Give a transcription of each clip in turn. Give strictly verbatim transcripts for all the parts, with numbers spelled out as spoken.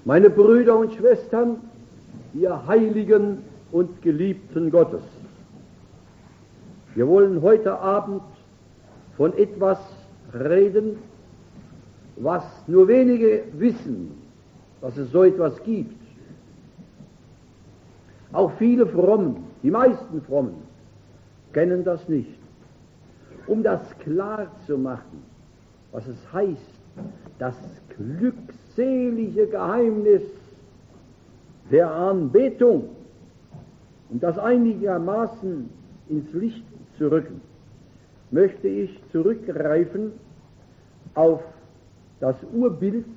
Meine Brüder und Schwestern, ihr Heiligen und Geliebten Gottes, wir wollen heute Abend von etwas reden, was nur wenige wissen, dass es so etwas gibt. Auch viele Frommen, die meisten Frommen, kennen das nicht. Um das klar zu machen, was es heißt, das glückselige Geheimnis der Anbetung, um das einigermaßen ins Licht zu rücken, möchte ich zurückgreifen auf das Urbild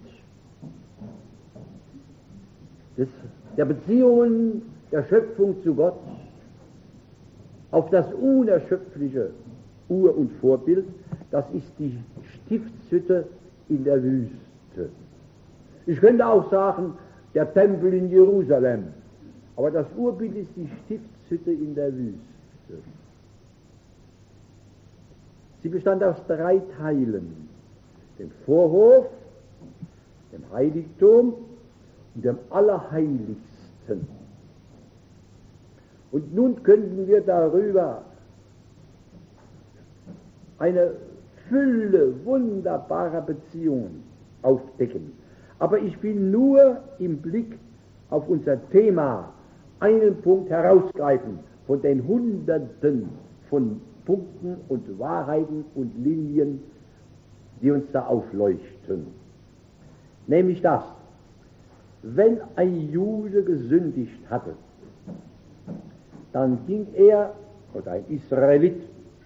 des, der Beziehungen der Schöpfung zu Gott, auf das unerschöpfliche Ur- und Vorbild, das ist die Stiftshütte in der Wüste. Ich könnte auch sagen, der Tempel in Jerusalem, aber das Urbild ist die Stiftshütte in der Wüste. Sie bestand aus drei Teilen: dem Vorhof, dem Heiligtum und dem Allerheiligsten. Und nun könnten wir darüber eine Fülle wunderbarer Beziehungen aufdecken. Aber ich will nur im Blick auf unser Thema einen Punkt herausgreifen von den Hunderten von Punkten und Wahrheiten und Linien, die uns da aufleuchten. Nämlich das: Wenn ein Jude gesündigt hatte, dann ging er, oder ein Israelit,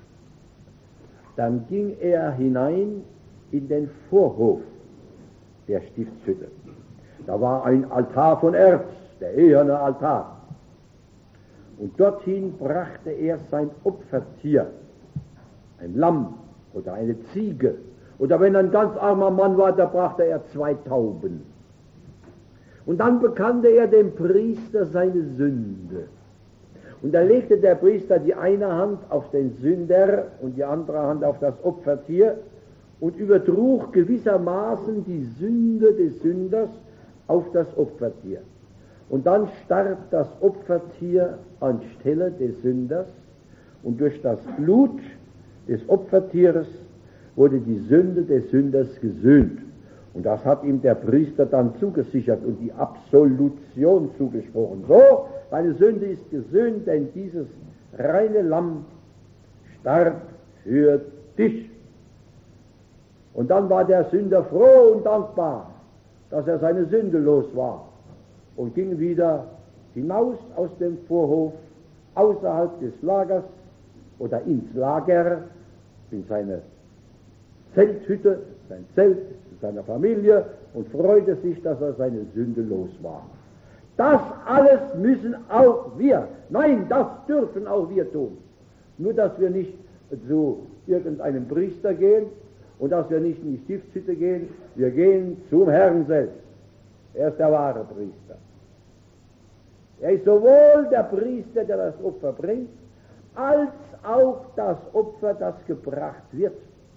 dann ging er hinein in den Vorhof der Stiftshütte. Da war ein Altar von Erz, der eherne Altar. Und dorthin brachte er sein Opfertier, ein Lamm oder eine Ziege. Oder wenn ein ganz armer Mann war, da brachte er zwei Tauben. Und dann bekannte er dem Priester seine Sünde. Und da legte der Priester die eine Hand auf den Sünder und die andere Hand auf das Opfertier und übertrug gewissermaßen die Sünde des Sünders auf das Opfertier. Und dann starb das Opfertier anstelle des Sünders, und durch das Blut des Opfertieres wurde die Sünde des Sünders gesühnt. Und das hat ihm der Priester dann zugesichert und die Absolution zugesprochen. So, deine Sünde ist gesühnt, denn dieses reine Lamm starb für dich. Und dann war der Sünder froh und dankbar, dass er seine Sünde los war, und ging wieder hinaus aus dem Vorhof, außerhalb des Lagers oder ins Lager, in seine Zelthütte, sein Zelt, zu seiner Familie, und freute sich, dass er seine Sünde los war. Das alles müssen auch wir, nein, das dürfen auch wir tun. Nur, dass wir nicht zu irgendeinem Priester gehen und dass wir nicht in die Stiftshütte gehen, wir gehen zum Herrn selbst. Er ist der wahre Priester. Er ist sowohl der Priester, der das Opfer bringt, als auch das Opfer, das gebracht wird.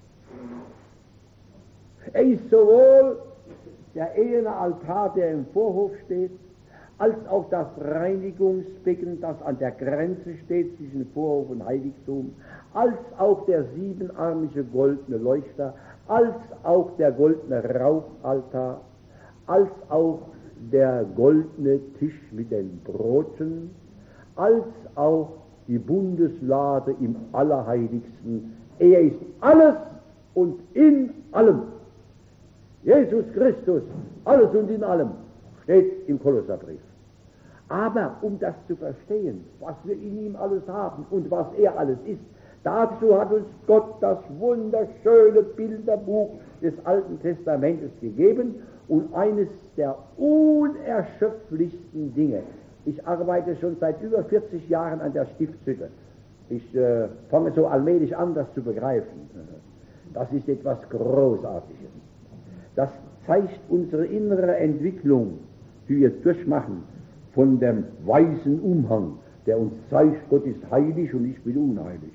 Er ist sowohl der eherne Altar, der im Vorhof steht, als auch das Reinigungsbecken, das an der Grenze steht zwischen Vorhof und Heiligtum, als auch der siebenarmige goldene Leuchter, als auch der goldene Rauchaltar, als auch der goldene Tisch mit den Broten, als auch die Bundeslade im Allerheiligsten. Er ist alles und in allem. Jesus Christus, alles und in allem, steht im Kolosserbrief. Aber um das zu verstehen, was wir in ihm alles haben und was er alles ist, dazu hat uns Gott das wunderschöne Bilderbuch des Alten Testamentes gegeben, und eines der unerschöpflichsten Dinge. Ich arbeite schon seit über vierzig Jahren an der Stiftshütte. Ich äh, fange so allmählich an, das zu begreifen. Das ist etwas Großartiges. Das zeigt unsere innere Entwicklung, die wir durchmachen, von dem weißen Umhang, der uns zeigt, Gott ist heilig und ich bin unheilig.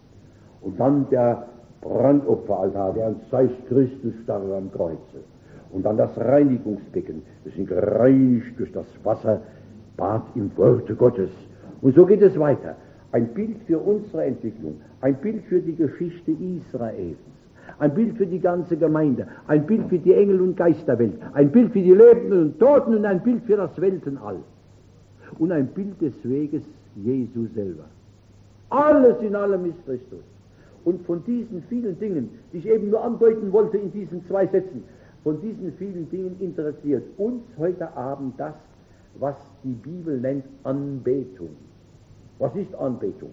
Und dann der Brandopferaltar, der uns zeigt, Christus starb am Kreuze. Und dann das Reinigungsbecken. Wir sind gereinigt durch das Wasserbad im Worte Gottes. Und so geht es weiter. Ein Bild für unsere Entwicklung, ein Bild für die Geschichte Israels, ein Bild für die ganze Gemeinde, ein Bild für die Engel- und Geisterwelt, ein Bild für die Lebenden und Toten und ein Bild für das Weltenall. Und ein Bild des Weges Jesu selber. Alles in allem ist Christus. Und von diesen vielen Dingen, die ich eben nur andeuten wollte in diesen zwei Sätzen, von diesen vielen Dingen interessiert uns heute Abend das, was die Bibel nennt Anbetung. Was ist Anbetung?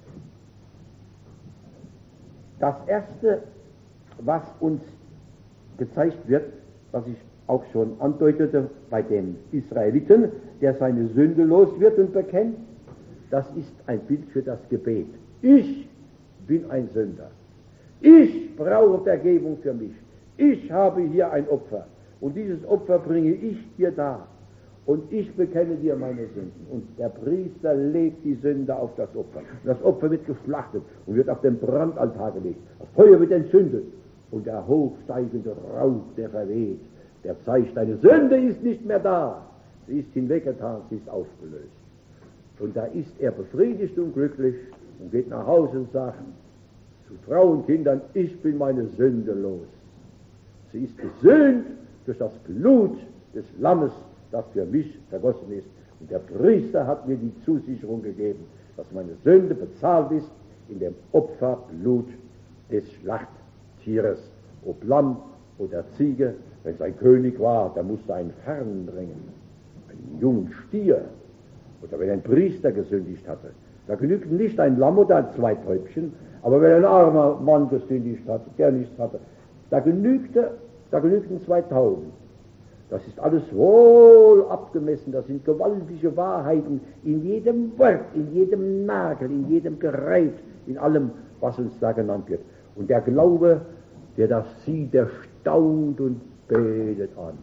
Das Erste, was uns gezeigt wird, was ich auch schon andeutete bei dem Israeliten, der seine Sünde los wird und bekennt, das ist ein Bild für das Gebet. Ich bin ein Sünder. Ich brauche Vergebung für mich. Ich habe hier ein Opfer. Und dieses Opfer bringe ich dir dar. Und ich bekenne dir meine Sünden. Und der Priester legt die Sünde auf das Opfer. Und das Opfer wird geschlachtet und wird auf den Brandaltar gelegt. Das Feuer wird entzündet. Und der hochsteigende Rauch, der verweht, der zeigt, deine Sünde ist nicht mehr da. Sie ist hinweggetan, sie ist aufgelöst. Und da ist er befriedigt und glücklich und geht nach Hause und sagt zu Frau und Kindern, ich bin meine Sünde los. Sie ist gesühnt durch das Blut des Lammes, das für mich vergossen ist. Und der Priester hat mir die Zusicherung gegeben, dass meine Sünde bezahlt ist in dem Opferblut des Schlachttieres. Ob Lamm oder Ziege, wenn es ein König war, da musste ein Fern bringen, einen jungen Stier. Oder wenn ein Priester gesündigt hatte, da genügte nicht ein Lamm oder ein Zweitäubchen, aber wenn ein armer Mann gesündigt hatte, der nichts hatte, da genügte, da genügten zwei Tauben. Das ist alles wohl abgemessen, das sind gewaltige Wahrheiten in jedem Wort, in jedem Nagel, in jedem Gerät, in allem, was uns da genannt wird. Und der Glaube, der das sieht, der staunt und betet an.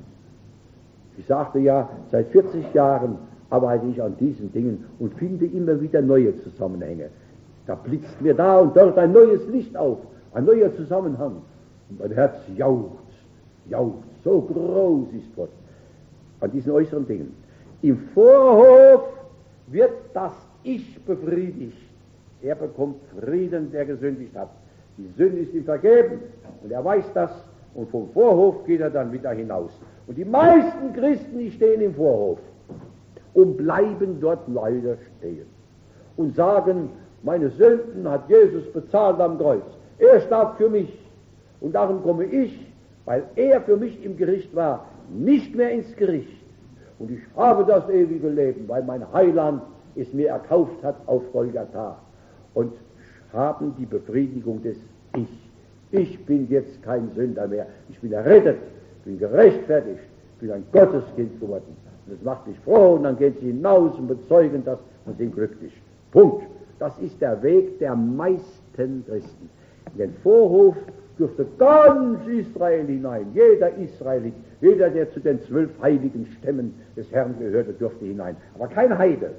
Ich sagte ja, seit vierzig Jahren arbeite ich an diesen Dingen und finde immer wieder neue Zusammenhänge. Da blitzt mir da und dort ein neues Licht auf, ein neuer Zusammenhang. Und mein Herz jaucht, jaucht. So groß ist Gott an diesen äußeren Dingen. Im Vorhof wird das Ich befriedigt. Er bekommt Frieden, der gesündigt hat. Die Sünde ist ihm vergeben und er weiß das und vom Vorhof geht er dann wieder hinaus. Und die meisten Christen, die stehen im Vorhof und bleiben dort leider stehen und sagen, meine Sünden hat Jesus bezahlt am Kreuz. Er starb für mich und darum komme ich, weil er für mich im Gericht war, nicht mehr ins Gericht. Und ich habe das ewige Leben, weil mein Heiland es mir erkauft hat auf Golgatha. Und haben die Befriedigung des Ich. Ich bin jetzt kein Sünder mehr. Ich bin errettet, bin gerechtfertigt, bin ein Gotteskind geworden. Und das macht mich froh und dann gehen sie hinaus und bezeugen das und sind glücklich. Punkt. Das ist der Weg der meisten Christen. In den Vorhof dürfte ganz Israel hinein, jeder Israelit, jeder, der zu den zwölf heiligen Stämmen des Herrn gehörte, dürfte hinein. Aber kein Heide.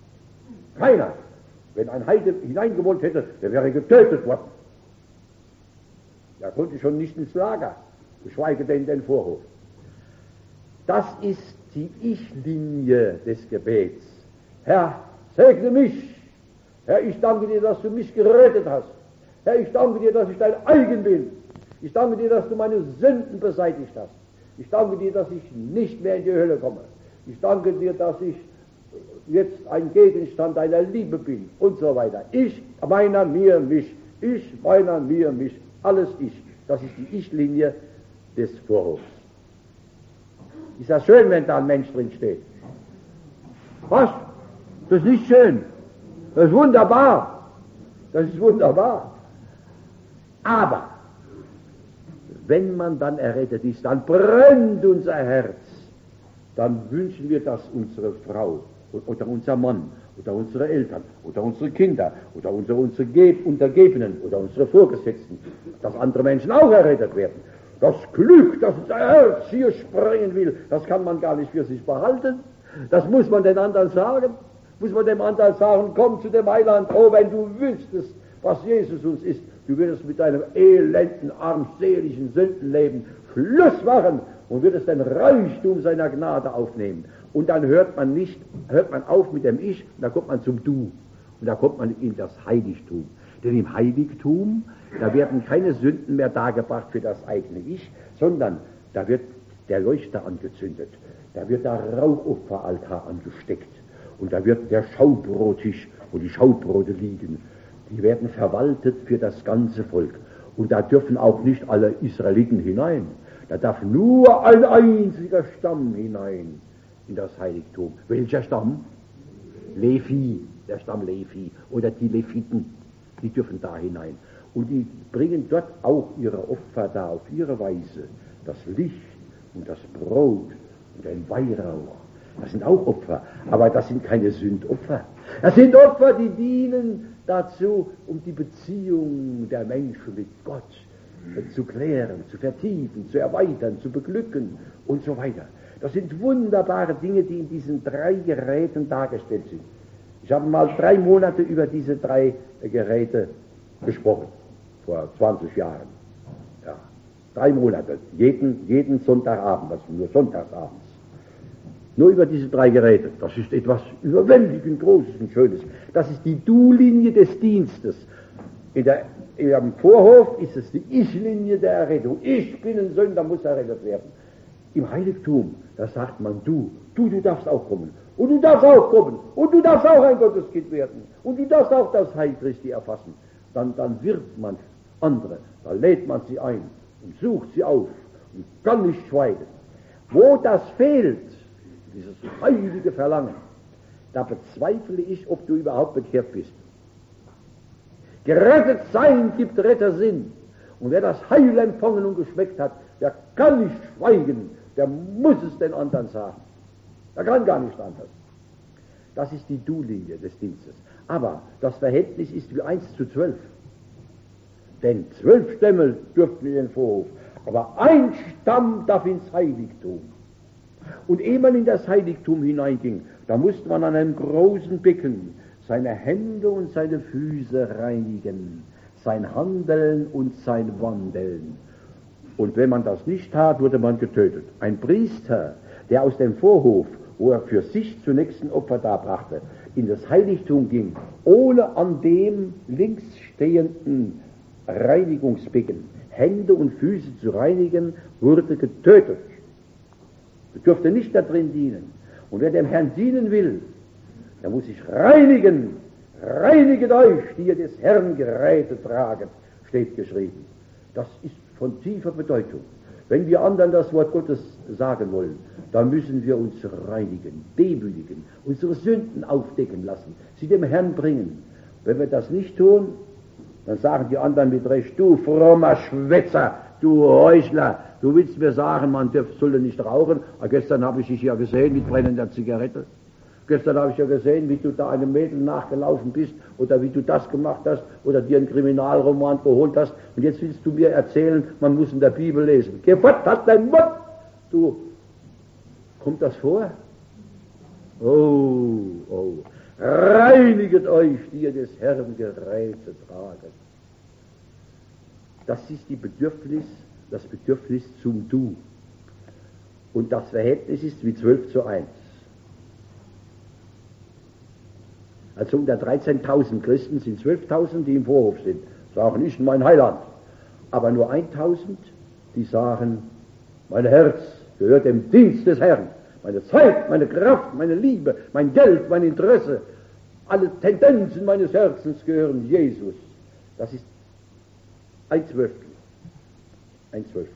Keiner. Wenn ein Heide hineingewollt hätte, der wäre getötet worden. Er konnte schon nicht ins Lager, geschweige denn in den Vorhof. Das ist die Ich-Linie des Gebets. Herr, segne mich. Herr, ich danke dir, dass du mich gerettet hast. Herr, ich danke dir, dass ich dein eigen bin. Ich danke dir, dass du meine Sünden beseitigt hast. Ich danke dir, dass ich nicht mehr in die Hölle komme. Ich danke dir, dass ich jetzt ein Gegenstand deiner Liebe bin und so weiter. Ich, meiner, mir, mich. Ich, meiner, mir, mich. Alles ich. Das ist die Ich-Linie des Vorhofs. Ist das schön, wenn da ein Mensch drin steht? Was? Das ist nicht schön. Das ist wunderbar. Das ist wunderbar. Aber wenn man dann errettet ist, dann brennt unser Herz. Dann wünschen wir, dass unsere Frau oder unser Mann oder unsere Eltern oder unsere Kinder oder unsere, unsere Untergebenen oder unsere Vorgesetzten, dass andere Menschen auch errettet werden. Das Glück, das unser Herz hier sprengen will, das kann man gar nicht für sich behalten. Das muss man den anderen sagen. Muss man dem anderen sagen, komm zu dem Heiland, oh, wenn du wüsstest, was Jesus uns ist, du würdest mit deinem elenden, armseligen Sündenleben Schluss machen und wird es den Reichtum seiner Gnade aufnehmen. Und dann hört man nicht, hört man auf mit dem Ich, und da kommt man zum Du. Und da kommt man in das Heiligtum. Denn im Heiligtum, da werden keine Sünden mehr dargebracht für das eigene Ich, sondern da wird der Leuchter angezündet. Da wird der Rauchopferaltar angesteckt. Und da wird der Schaubrotisch, wo die Schaubrote liegen, die werden verwaltet für das ganze Volk. Und da dürfen auch nicht alle Israeliten hinein. Da darf nur ein einziger Stamm hinein in das Heiligtum. Welcher Stamm? Levi, der Stamm Levi oder die Leviten, die dürfen da hinein. Und die bringen dort auch ihre Opfer da auf ihre Weise. Das Licht und das Brot und ein Weihrauch. Das sind auch Opfer, aber das sind keine Sündopfer. Das sind Opfer, die dienen dazu, um die Beziehung der Menschen mit Gott zu klären, zu vertiefen, zu erweitern, zu beglücken und so weiter. Das sind wunderbare Dinge, die in diesen drei Geräten dargestellt sind. Ich habe mal drei Monate über diese drei Geräte gesprochen, vor zwanzig Jahren. Ja, drei Monate, jeden, jeden Sonntagabend, also nur sonntagsabends. Nur über diese drei Geräte. Das ist etwas überwältigend Großes und Schönes. Das ist die Du-Linie des Dienstes. In der, im Vorhof ist es die Ich-Linie der Errettung. Ich bin ein Sünder, muss errettet werden. Im Heiligtum, da sagt man du. Du, du darfst auch kommen. Und du darfst auch kommen. Und du darfst auch ein Gotteskind werden. Und du darfst auch das Heil Christi erfassen. Dann, dann wirbt man andere. Da lädt man sie ein und sucht sie auf und kann nicht schweigen. Wo das fehlt, dieses heilige Verlangen, da bezweifle ich, ob du überhaupt bekehrt bist. Gerettet sein gibt Rettersinn. Und wer das Heil empfangen und geschmeckt hat, der kann nicht schweigen, der muss es den anderen sagen. Der kann gar nicht anders. Das ist die Du-Linie des Dienstes. Aber das Verhältnis ist wie eins zu zwölf. Denn zwölf Stämme dürften in den Vorhof, aber ein Stamm darf ins Heiligtum. Und ehe man in das Heiligtum hineinging, da musste man an einem großen Becken seine Hände und seine Füße reinigen, sein Handeln und sein Wandeln. Und wenn man das nicht tat, wurde man getötet. Ein Priester, der aus dem Vorhof, wo er für sich zunächst ein Opfer darbrachte, in das Heiligtum ging, ohne an dem links stehenden Reinigungsbecken Hände und Füße zu reinigen, wurde getötet. Er durfte nicht da drin dienen. Und wer dem Herrn dienen will, der muss sich reinigen. Reiniget euch, die ihr des Herrn Geräte traget, steht geschrieben. Das ist von tiefer Bedeutung. Wenn wir anderen das Wort Gottes sagen wollen, dann müssen wir uns reinigen, demütigen, unsere Sünden aufdecken lassen, sie dem Herrn bringen. Wenn wir das nicht tun, dann sagen die anderen mit Recht, du frommer Schwätzer, du Heuchler, du willst mir sagen, man solle nicht rauchen, aber gestern habe ich dich ja gesehen mit brennender Zigarette. Gestern habe ich ja gesehen, wie du da einem Mädel nachgelaufen bist oder wie du das gemacht hast oder dir einen Kriminalroman geholt hast und jetzt willst du mir erzählen, man muss in der Bibel lesen. Geh fort, halt deinen Mund! Du, kommt das vor? Oh, oh, reiniget euch, die ihr des Herrn Geräte traget. Das ist die Bedürfnis, das Bedürfnis zum Du. Und das Verhältnis ist wie zwölf zu eins. Also unter dreizehntausend Christen sind zwölftausend, die im Vorhof sind, sagen, ich bin mein Heiland. Aber nur tausend, die sagen, mein Herz gehört dem Dienst des Herrn. Meine Zeit, meine Kraft, meine Liebe, mein Geld, mein Interesse, alle Tendenzen meines Herzens gehören Jesus. Das ist ein Zwölftel. Ein Zwölftel.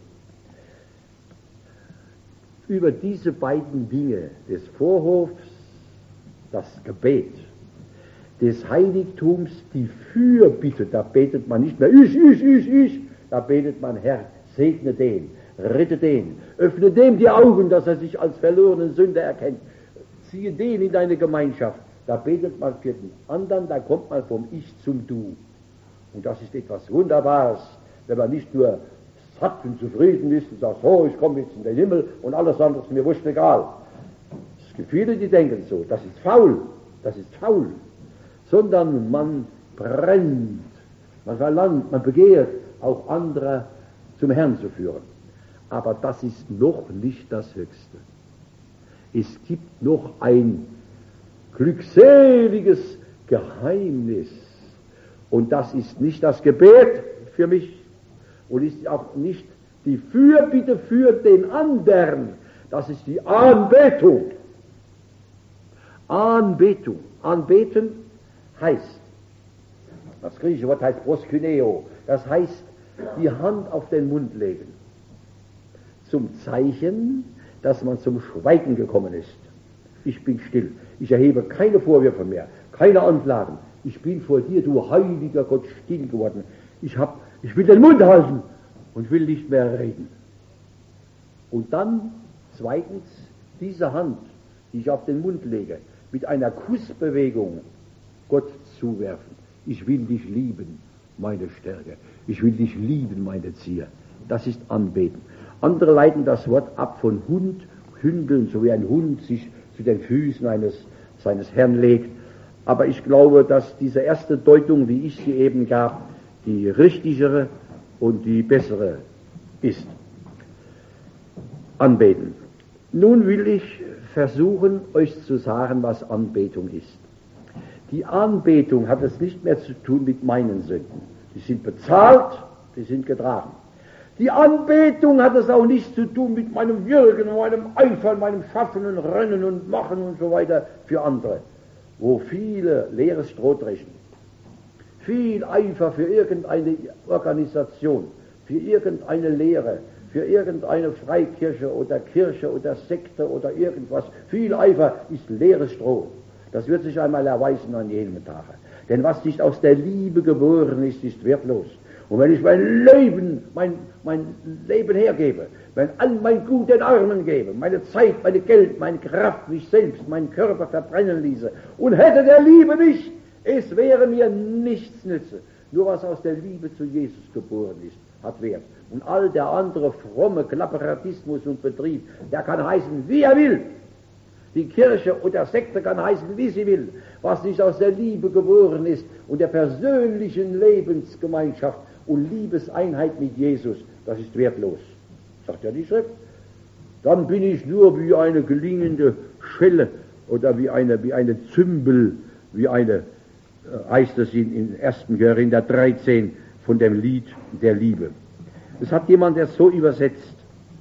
Über diese beiden Dinge des Vorhofs, das Gebet, des Heiligtums, die Fürbitte, da betet man nicht mehr ich, ich, ich, ich, da betet man, Herr, segne den, rette den, öffne dem die Augen, dass er sich als verlorenen Sünder erkennt, ziehe den in deine Gemeinschaft, da betet man für den anderen, da kommt man vom Ich zum Du. Und das ist etwas Wunderbares, wenn man nicht nur satt und zufrieden ist und sagt, so, ich komme jetzt in den Himmel und alles andere ist mir wurscht egal. Es gibt viele, die denken so, das ist faul, das ist faul. Sondern man brennt, man verlangt, man begehrt, auch andere zum Herrn zu führen. Aber das ist noch nicht das Höchste. Es gibt noch ein glückseliges Geheimnis. Und das ist nicht das Gebet für mich und ist auch nicht die Fürbitte für den anderen. Das ist die Anbetung. Anbetung. Anbeten heißt, das griechische Wort heißt proskyneo, das heißt die Hand auf den Mund legen. Zum Zeichen, dass man zum Schweigen gekommen ist. Ich bin still. Ich erhebe keine Vorwürfe mehr, keine Anklagen. Ich bin vor dir, du heiliger Gott, still geworden. Ich, hab, ich will den Mund halten und will nicht mehr reden. Und dann, zweitens, diese Hand, die ich auf den Mund lege, mit einer Kussbewegung Gott zuwerfen. Ich will dich lieben, meine Stärke. Ich will dich lieben, meine Zier. Das ist Anbeten. Andere leiten das Wort ab von Hund, Hündeln, so wie ein Hund sich zu den Füßen eines, seines Herrn legt. Aber ich glaube, dass diese erste Deutung, wie ich sie eben gab, die richtigere und die bessere ist. Anbeten. Nun will ich versuchen, euch zu sagen, was Anbetung ist. Die Anbetung hat es nicht mehr zu tun mit meinen Sünden. Die sind bezahlt, die sind getragen. Die Anbetung hat es auch nichts zu tun mit meinem Wirken, meinem Eifer, meinem Schaffen und Rennen und Machen und so weiter für andere, wo viele leeres Stroh dreschen. Viel Eifer für irgendeine Organisation, für irgendeine Lehre, für irgendeine Freikirche oder Kirche oder Sekte oder irgendwas. Viel Eifer ist leeres Stroh. Das wird sich einmal erweisen an jedem Tage. Denn was nicht aus der Liebe geboren ist, ist wertlos. Und wenn ich mein Leben, mein, mein Leben hergebe, wenn all mein Gut den Armen gebe, meine Zeit, meine Geld, meine Kraft, mich selbst, meinen Körper verbrennen ließe und hätte der Liebe nicht, es wäre mir nichts nütze. Nur was aus der Liebe zu Jesus geboren ist, hat Wert. Und all der andere fromme Klapperatismus und Betrieb, der kann heißen, wie er will. Die Kirche oder Sekte kann heißen, wie sie will. Was nicht aus der Liebe geboren ist und der persönlichen Lebensgemeinschaft und Liebeseinheit mit Jesus, das ist wertlos, sagt ja die Schrift. Dann bin ich nur wie eine gelingende Schelle oder wie eine, wie eine Zymbel, wie eine, äh, heißt es in, in ersten Korinther dreizehn von dem Lied der Liebe. Es hat jemand es so übersetzt: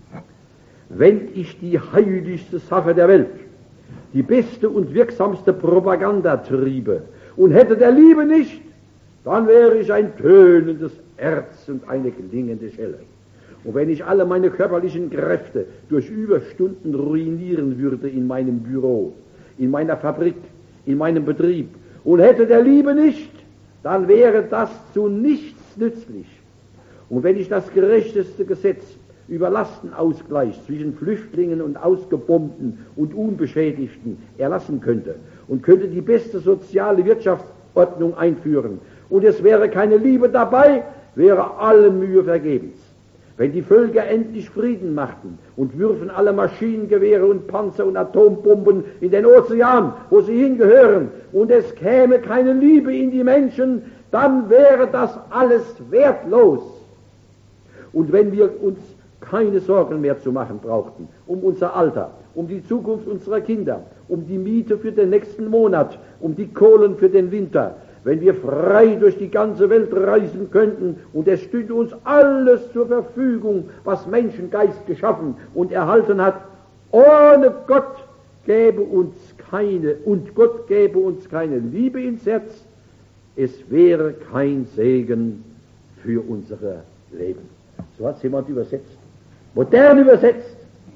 Wenn ich die heiligste Sache der Welt, die beste und wirksamste Propaganda triebe und hätte der Liebe nicht, dann wäre ich ein tönendes Erz und eine klingende Schelle. Und wenn ich alle meine körperlichen Kräfte durch Überstunden ruinieren würde in meinem Büro, in meiner Fabrik, in meinem Betrieb und hätte der Liebe nicht, dann wäre das zu nichts nützlich. Und wenn ich das gerechteste Gesetz über Lastenausgleich zwischen Flüchtlingen und Ausgebombten und Unbeschädigten erlassen könnte und könnte die beste soziale Wirtschaftsordnung einführen und es wäre keine Liebe dabei, wäre alle Mühe vergebens. Wenn die Völker endlich Frieden machten und würfen alle Maschinengewehre und Panzer und Atombomben in den Ozean, wo sie hingehören, und es käme keine Liebe in die Menschen, dann wäre das alles wertlos. Und wenn wir uns keine Sorgen mehr zu machen brauchten um unser Alter, um die Zukunft unserer Kinder, um die Miete für den nächsten Monat, um die Kohlen für den Winter, wenn wir frei durch die ganze Welt reisen könnten und es stünde uns alles zur Verfügung, was Menschengeist geschaffen und erhalten hat, ohne Gott gäbe uns keine, und Gott gäbe uns keine Liebe ins Herz, es wäre kein Segen für unser Leben. So hat es jemand übersetzt. Modern übersetzt.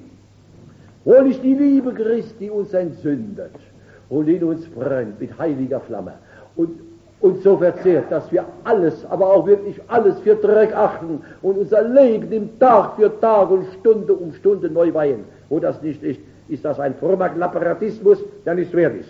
Hol ich die Liebe Christi uns entzündet und in uns brennt mit heiliger Flamme und, und so verzehrt, dass wir alles, aber auch wirklich alles für Dreck achten und unser Leben im Tag für Tag und Stunde um Stunde neu weihen. Wo das nicht ist, ist das ein frommer Klapperatismus, der nicht wert ist.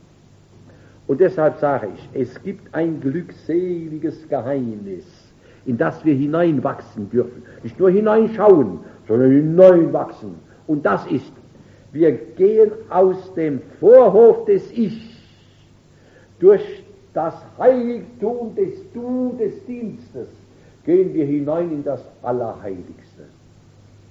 Und deshalb sage ich, es gibt ein glückseliges Geheimnis, in das wir hineinwachsen dürfen. Nicht nur hineinschauen, sondern hineinwachsen. Und das ist, wir gehen aus dem Vorhof des Ich durch das Heiligtum des Du, des Dienstes, gehen wir hinein in das Allerheiligste.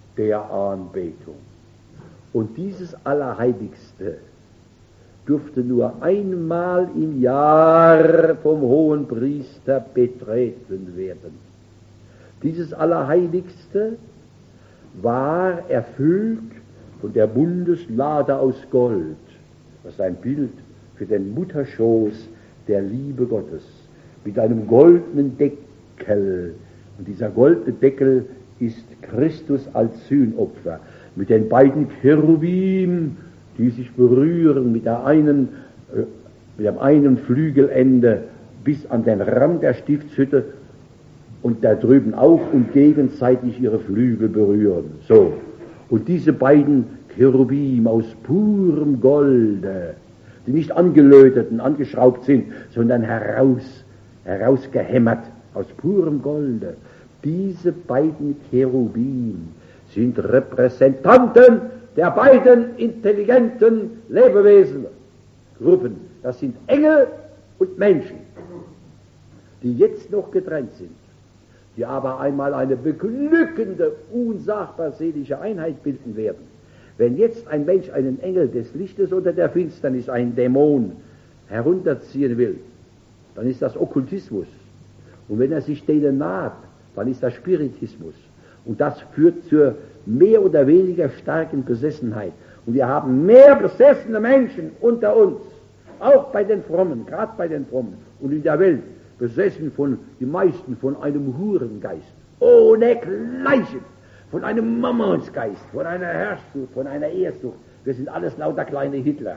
der Anbetung. Und dieses Allerheiligste durfte nur einmal im Jahr vom Hohenpriester betreten werden. Dieses Allerheiligste war erfüllt von der Bundeslade aus Gold, was ein Bild für den Mutterschoß der Liebe Gottes, mit einem goldenen Deckel. Und dieser goldene Deckel ist Christus als Sühnopfer, mit den beiden Cherubim, die sich berühren, mit, der einen, äh, mit dem einen Flügelende bis an den Rand der Stiftshütte und da drüben auch und gegenseitig ihre Flügel berühren. So. Und diese beiden Cherubim aus purem Golde, die nicht angelötet und angeschraubt sind, sondern heraus, herausgehämmert aus purem Golde. Diese beiden Cherubim sind Repräsentanten der beiden intelligenten Lebewesen, Gruppen. Das sind Engel und Menschen, die jetzt noch getrennt sind, die aber einmal eine beglückende, unsagbar seelische Einheit bilden werden. Wenn jetzt ein Mensch einen Engel des Lichtes oder der Finsternis, einen Dämon, herunterziehen will, dann ist das Okkultismus. Und wenn er sich denen naht, dann ist das Spiritismus. Und das führt zur mehr oder weniger starken Besessenheit. Und wir haben mehr besessene Menschen unter uns, auch bei den Frommen, gerade bei den Frommen und in der Welt, besessen von, die meisten von einem Hurengeist, ohne Gleichen, von einem Mammonsgeist, von einer Herrschsucht, von einer Ehrsucht. Wir sind alles lauter kleine Hitler.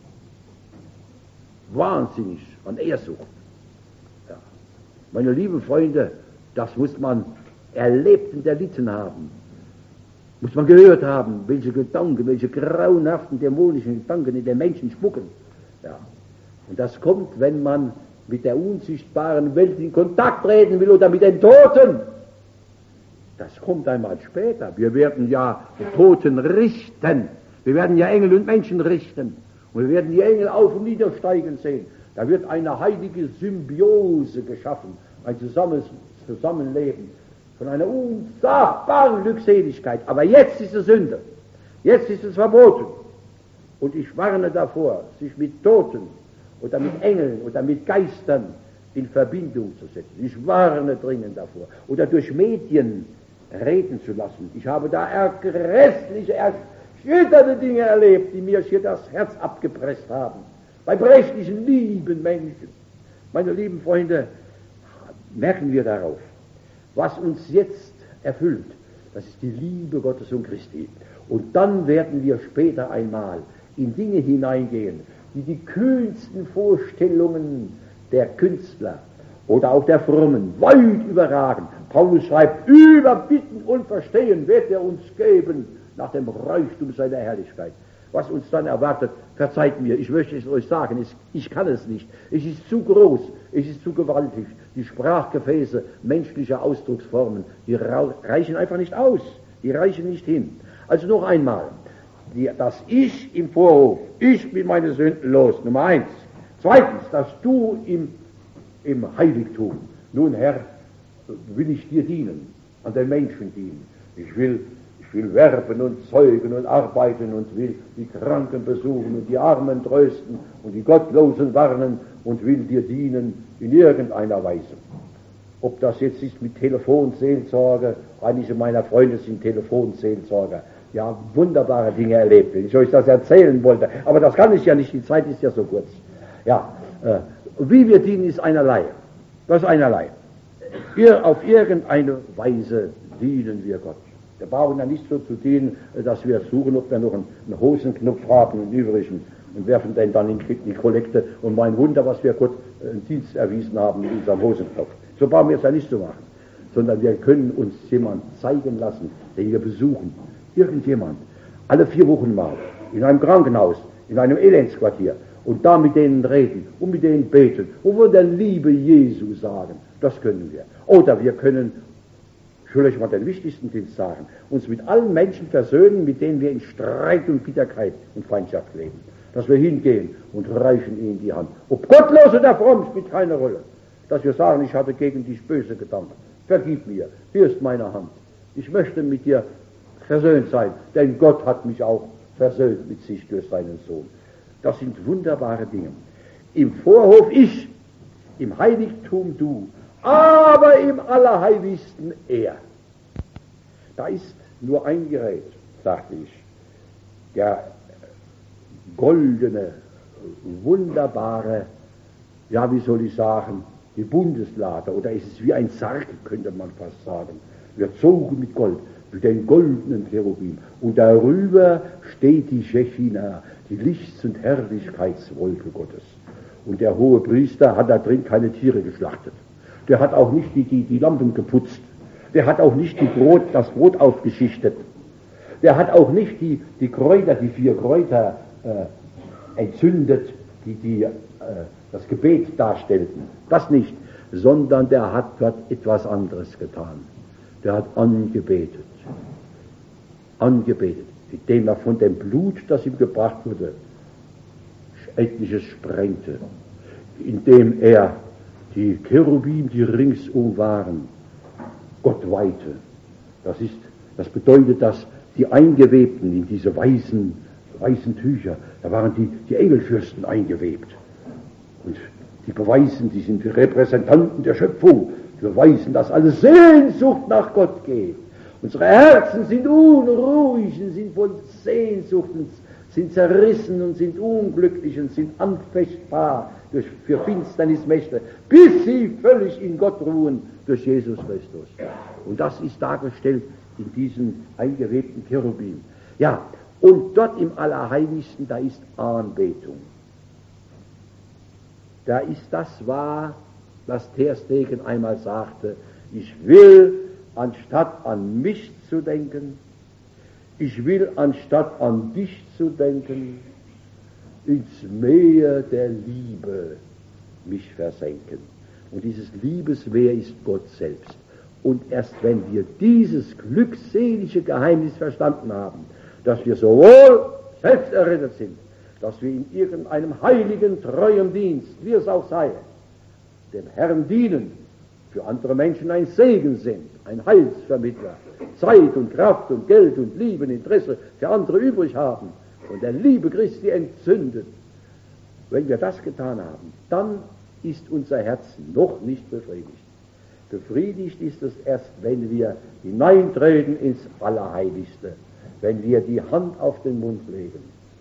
Wahnsinnig an Ehrsucht. Ja. Meine lieben Freunde, das muss man erlebt und erlitten haben. Muss man gehört haben, welche Gedanken, welche grauenhaften, dämonischen Gedanken in den Menschen spucken. Ja. Und das kommt, wenn man mit der unsichtbaren Welt in Kontakt treten will oder mit den Toten. Das kommt einmal später. Wir werden ja die Toten richten. Wir werden ja Engel und Menschen richten. Und wir werden die Engel auf und niedersteigen sehen. Da wird eine heilige Symbiose geschaffen, ein Zusammenleben von einer unsagbaren Glückseligkeit. Aber jetzt ist es Sünde. Jetzt ist es verboten. Und ich warne davor, sich mit Toten oder mit Engeln oder mit Geistern in Verbindung zu setzen. Ich warne dringend davor. Oder durch Medien reden zu lassen. Ich habe da grässliche, erschütternde Dinge erlebt, die mir hier das Herz abgepresst haben. Bei prächtigen, lieben Menschen. Meine lieben Freunde, merken wir darauf, was uns jetzt erfüllt, das ist die Liebe Gottes und Christi. Und dann werden wir später einmal in Dinge hineingehen, die die kühnsten Vorstellungen der Künstler oder auch der Frommen weit überragen. Paulus schreibt, über Bitten und Verstehen wird er uns geben nach dem Reichtum seiner Herrlichkeit. Was uns dann erwartet, verzeiht mir, ich möchte es euch sagen, ich, ich kann es nicht. Es ist zu groß, es ist zu gewaltig. Die Sprachgefäße menschlicher Ausdrucksformen, die reichen einfach nicht aus, die reichen nicht hin. Also noch einmal, die, das Ich im Vorhof, ich bin meine Sünden los, Nummer eins. Zweitens, das Du im, im Heiligtum. Nun Herr, will ich dir dienen, an den Menschen dienen. Ich will Ich will werben und zeugen und arbeiten und will die Kranken besuchen und die Armen trösten und die Gottlosen warnen und will dir dienen in irgendeiner Weise. Ob das jetzt ist mit Telefonseelsorge, einige meiner Freunde sind Telefonseelsorger, die haben wunderbare Dinge erlebt, wenn ich euch das erzählen wollte, aber das kann ich ja nicht, die Zeit ist ja so kurz. Ja, äh, wie wir dienen ist einerlei, das ist einerlei. Ir, auf irgendeine Weise dienen wir Gott. Wir brauchen ja nicht so zu dienen, dass wir suchen, ob wir noch einen, einen Hosenknopf haben, einen übrigen, und werfen den dann in die Kollekte und mein Wunder, was wir Gott einen Dienst erwiesen haben mit unserem Hosenknopf. So brauchen wir es ja nicht zu machen, sondern wir können uns jemand zeigen lassen, den wir besuchen. Irgendjemand. Alle vier Wochen mal. In einem Krankenhaus, in einem Elendsquartier. Und da mit denen reden und mit denen beten und von der Liebe Jesu sagen. Das können wir. Oder wir können, ich will euch mal den wichtigsten Dienst sagen, uns mit allen Menschen versöhnen, mit denen wir in Streit und Bitterkeit und Feindschaft leben. Dass wir hingehen und reichen ihnen die Hand. Ob gottlos oder fromm, spielt keine Rolle. Dass wir sagen, ich hatte gegen dich böse Gedanken. Vergib mir, hier ist meine Hand. Ich möchte mit dir versöhnt sein, denn Gott hat mich auch versöhnt mit sich durch seinen Sohn. Das sind wunderbare Dinge. Im Vorhof ich, im Heiligtum du, aber im Allerheiligsten er. Da ist nur ein Gerät, sagte ich, der goldene, wunderbare, ja, wie soll ich sagen, die Bundeslade, oder ist es wie ein Sarg, könnte man fast sagen, überzogen mit Gold, mit den goldenen Cherubim. Und darüber steht die Shechina, die Lichts- und Herrlichkeitswolke Gottes. Und der hohe Priester hat da drin keine Tiere geschlachtet. Der hat auch nicht die, die, die Lampen geputzt. Der hat auch nicht die Brot, das Brot aufgeschichtet. Der hat auch nicht die, die Kräuter, die vier Kräuter äh, entzündet, die, die äh, das Gebet darstellten. Das nicht, sondern der hat dort etwas anderes getan. Der hat angebetet. Angebetet, indem er von dem Blut, das ihm gebracht wurde, etliches sprengte, indem er die Cherubim, die ringsum waren, Gott weihte. Das ist, das bedeutet, dass die Eingewebten in diese weißen, weißen Tücher, da waren die, die Engelfürsten eingewebt. Und die beweisen, die sind die Repräsentanten der Schöpfung, die beweisen, dass alle Sehnsucht nach Gott geht. Unsere Herzen sind unruhig und sind voll Sehnsucht und sind zerrissen und sind unglücklich und sind anfechtbar durch, für Finsternismächte, bis sie völlig in Gott ruhen durch Jesus Christus. Und das ist dargestellt in diesen eingewebten Cherubim. Ja, und dort im Allerheiligsten, da ist Anbetung. Da ist das wahr, was Ter Stegen einmal sagte: Ich will, anstatt an mich zu denken, ich will, anstatt an dich zu denken, ins Meer der Liebe mich versenken. Und dieses Liebesmeer ist Gott selbst. Und erst wenn wir dieses glückselige Geheimnis verstanden haben, dass wir sowohl selbst errettet sind, dass wir in irgendeinem heiligen, treuen Dienst, wie es auch sei, dem Herrn dienen, für andere Menschen ein Segen sind, ein Heilsvermittler, Zeit und Kraft und Geld und Liebe und Interesse für andere übrig haben und der Liebe Christi entzündet. Wenn wir das getan haben, dann ist unser Herz noch nicht befriedigt. Befriedigt ist es erst, wenn wir hineintreten ins Allerheiligste, wenn wir die Hand auf den Mund legen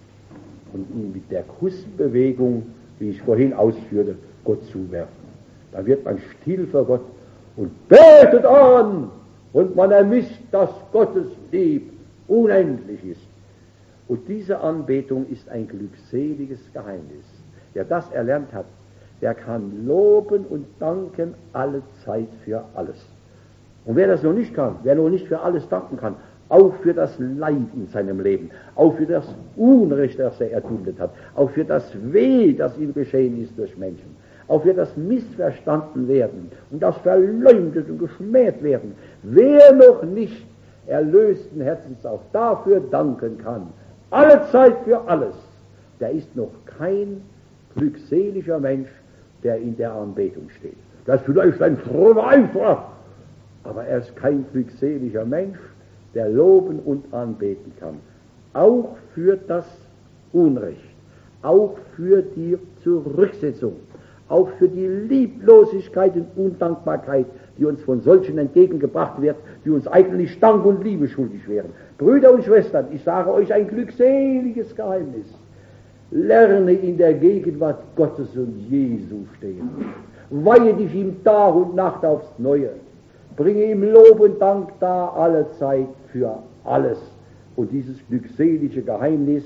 und ihn mit der Kussbewegung, wie ich vorhin ausführte, Gott zuwerfen. Da wird man still vor Gott und betet an, und man ermisst, dass Gottes Lieb unendlich ist. Und diese Anbetung ist ein glückseliges Geheimnis. Wer das erlernt hat, der kann loben und danken alle Zeit für alles. Und wer das noch nicht kann, wer noch nicht für alles danken kann, auch für das Leid in seinem Leben, auch für das Unrecht, das er erduldet hat, auch für das Weh, das ihm geschehen ist durch Menschen, auch für das Missverstanden werden und das verleumdet und geschmäht werden. Wer noch nicht erlösten Herzens auch dafür danken kann, alle Zeit für alles, der ist noch kein glückseliger Mensch, der in der Anbetung steht. Das ist vielleicht ein frommer Eiferer, aber er ist kein glückseliger Mensch, der loben und anbeten kann. Auch für das Unrecht, auch für die Zurücksetzung, auch für die Lieblosigkeit und Undankbarkeit, die uns von solchen entgegengebracht wird, die uns eigentlich Dank und Liebe schuldig wären. Brüder und Schwestern, ich sage euch ein glückseliges Geheimnis. Lerne in der Gegenwart Gottes und Jesu stehen. Weihe dich ihm Tag und Nacht aufs Neue. Bringe ihm Lob und Dank da alle Zeit für alles. Und dieses glückselige Geheimnis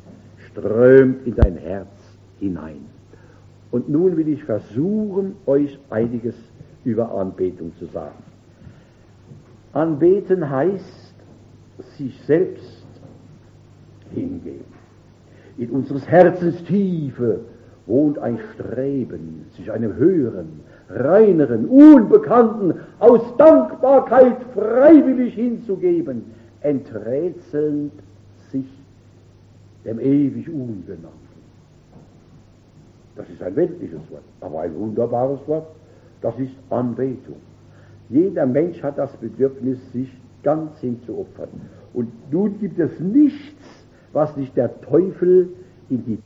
strömt in dein Herz hinein. Und nun will ich versuchen, euch einiges über Anbetung zu sagen. Anbeten heißt, sich selbst hingeben. In unseres Herzens Tiefe wohnt ein Streben, sich einem höheren, reineren, unbekannten, aus Dankbarkeit freiwillig hinzugeben, enträtselnd sich dem ewig Ungenannten. Das ist ein weltliches Wort, aber ein wunderbares Wort. Das ist Anbetung. Jeder Mensch hat das Bedürfnis, sich ganz hinzuopfern. Und nun gibt es nichts, was nicht der Teufel in die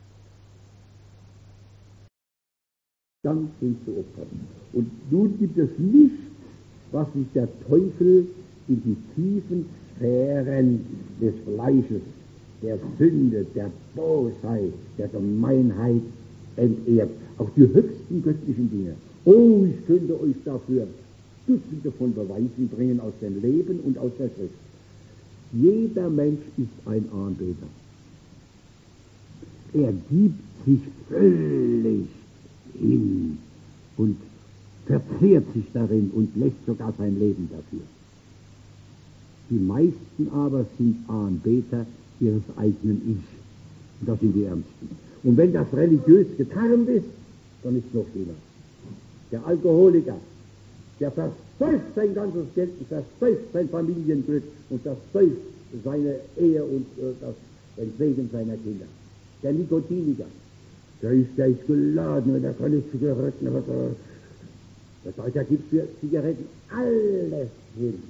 ganz zu opfern. Und nun gibt es nichts, was nicht der Teufel in die tiefen Sphären des Fleisches, der Sünde, der Bosheit, der Gemeinheit entehrt. Auch die höchsten göttlichen Dinge. Oh, ich könnte euch dafür Dutzende von Beweisen bringen aus dem Leben und aus der Schrift. Jeder Mensch ist ein Anbeter. Er gibt sich völlig hin und verzehrt sich darin und lässt sogar sein Leben dafür. Die meisten aber sind Anbeter ihres eigenen Ich. Und das sind die Ärmsten. Und wenn das religiös getarnt ist, dann ist es noch schlimmer. Der Alkoholiker, der verseucht sein ganzes Geld, verseucht sein Familienglück und verseucht seine Ehe und äh, das, den Segen seiner Kinder. Der Nikotiniker, der ist, der ist geladen und der kann nicht Zigaretten, aber der, das heißt, er gibt für Zigaretten alles hin.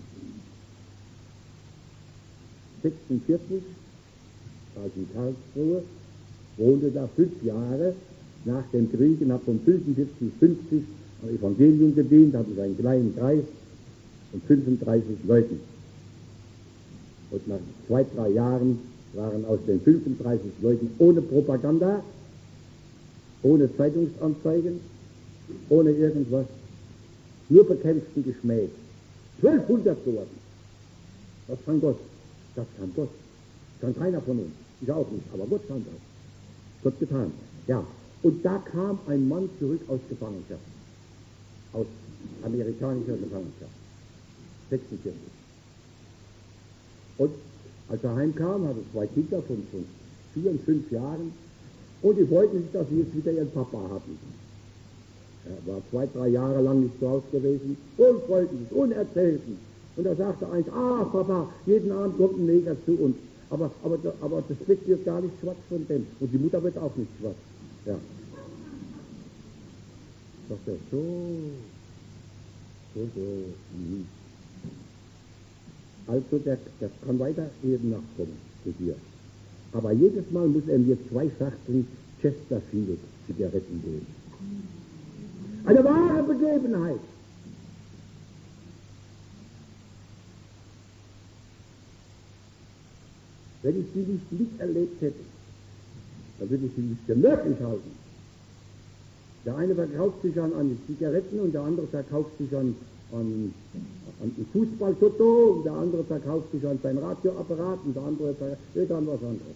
sechsundvierzig, war ich in Karlsruhe, wohnte da fünf Jahre nach dem Krieg und habe von fünfundvierzig bis fünfzig am Evangelium gedient, hatte ich einen kleinen Kreis von fünfunddreißig Leuten. Und nach zwei, drei Jahren waren aus den fünfunddreißig Leuten ohne Propaganda, ohne Zeitungsanzeigen, ohne irgendwas, nur bekämpften geschmäht. zwölfhundert geworden. Das kann Gott. Das kann Gott. Kann keiner von uns. Ich auch nicht, aber Gott kann das. Gott getan. Ja. Und da kam ein Mann zurück aus Gefangenschaft. Aus amerikanischer Gefangenschaft. sechsundvierzig. Und als er heimkam, hatte zwei Kinder von, von vier und fünf Jahren. Und die freuten sich, dass sie jetzt wieder ihren Papa hatten. Er war zwei, drei Jahre lang nicht zu Hause gewesen. Und freuten sich und erzählten. Und da sagte eins, ah Papa, jeden Abend kommt ein Neger zu uns. Aber, aber, aber das Bett wird gar nicht schwarz von dem. Und die Mutter wird auch nicht schwarz. Ja. Sagt er, so, so, so. Mhm. Also der, der kann weiter eben nachkommen zu dir. Aber jedes Mal muss er mir zwei Schachteln Chesterfield Zigaretten geben. Eine wahre Begebenheit. Wenn ich sie nicht miterlebt hätte, dann würde ich sie nicht für möglich halten. Der eine verkauft sich an, an Zigaretten und der andere verkauft sich an, an, an Fußball-Toto und der andere verkauft sich an sein Radioapparat und der andere verkauft an was anderes.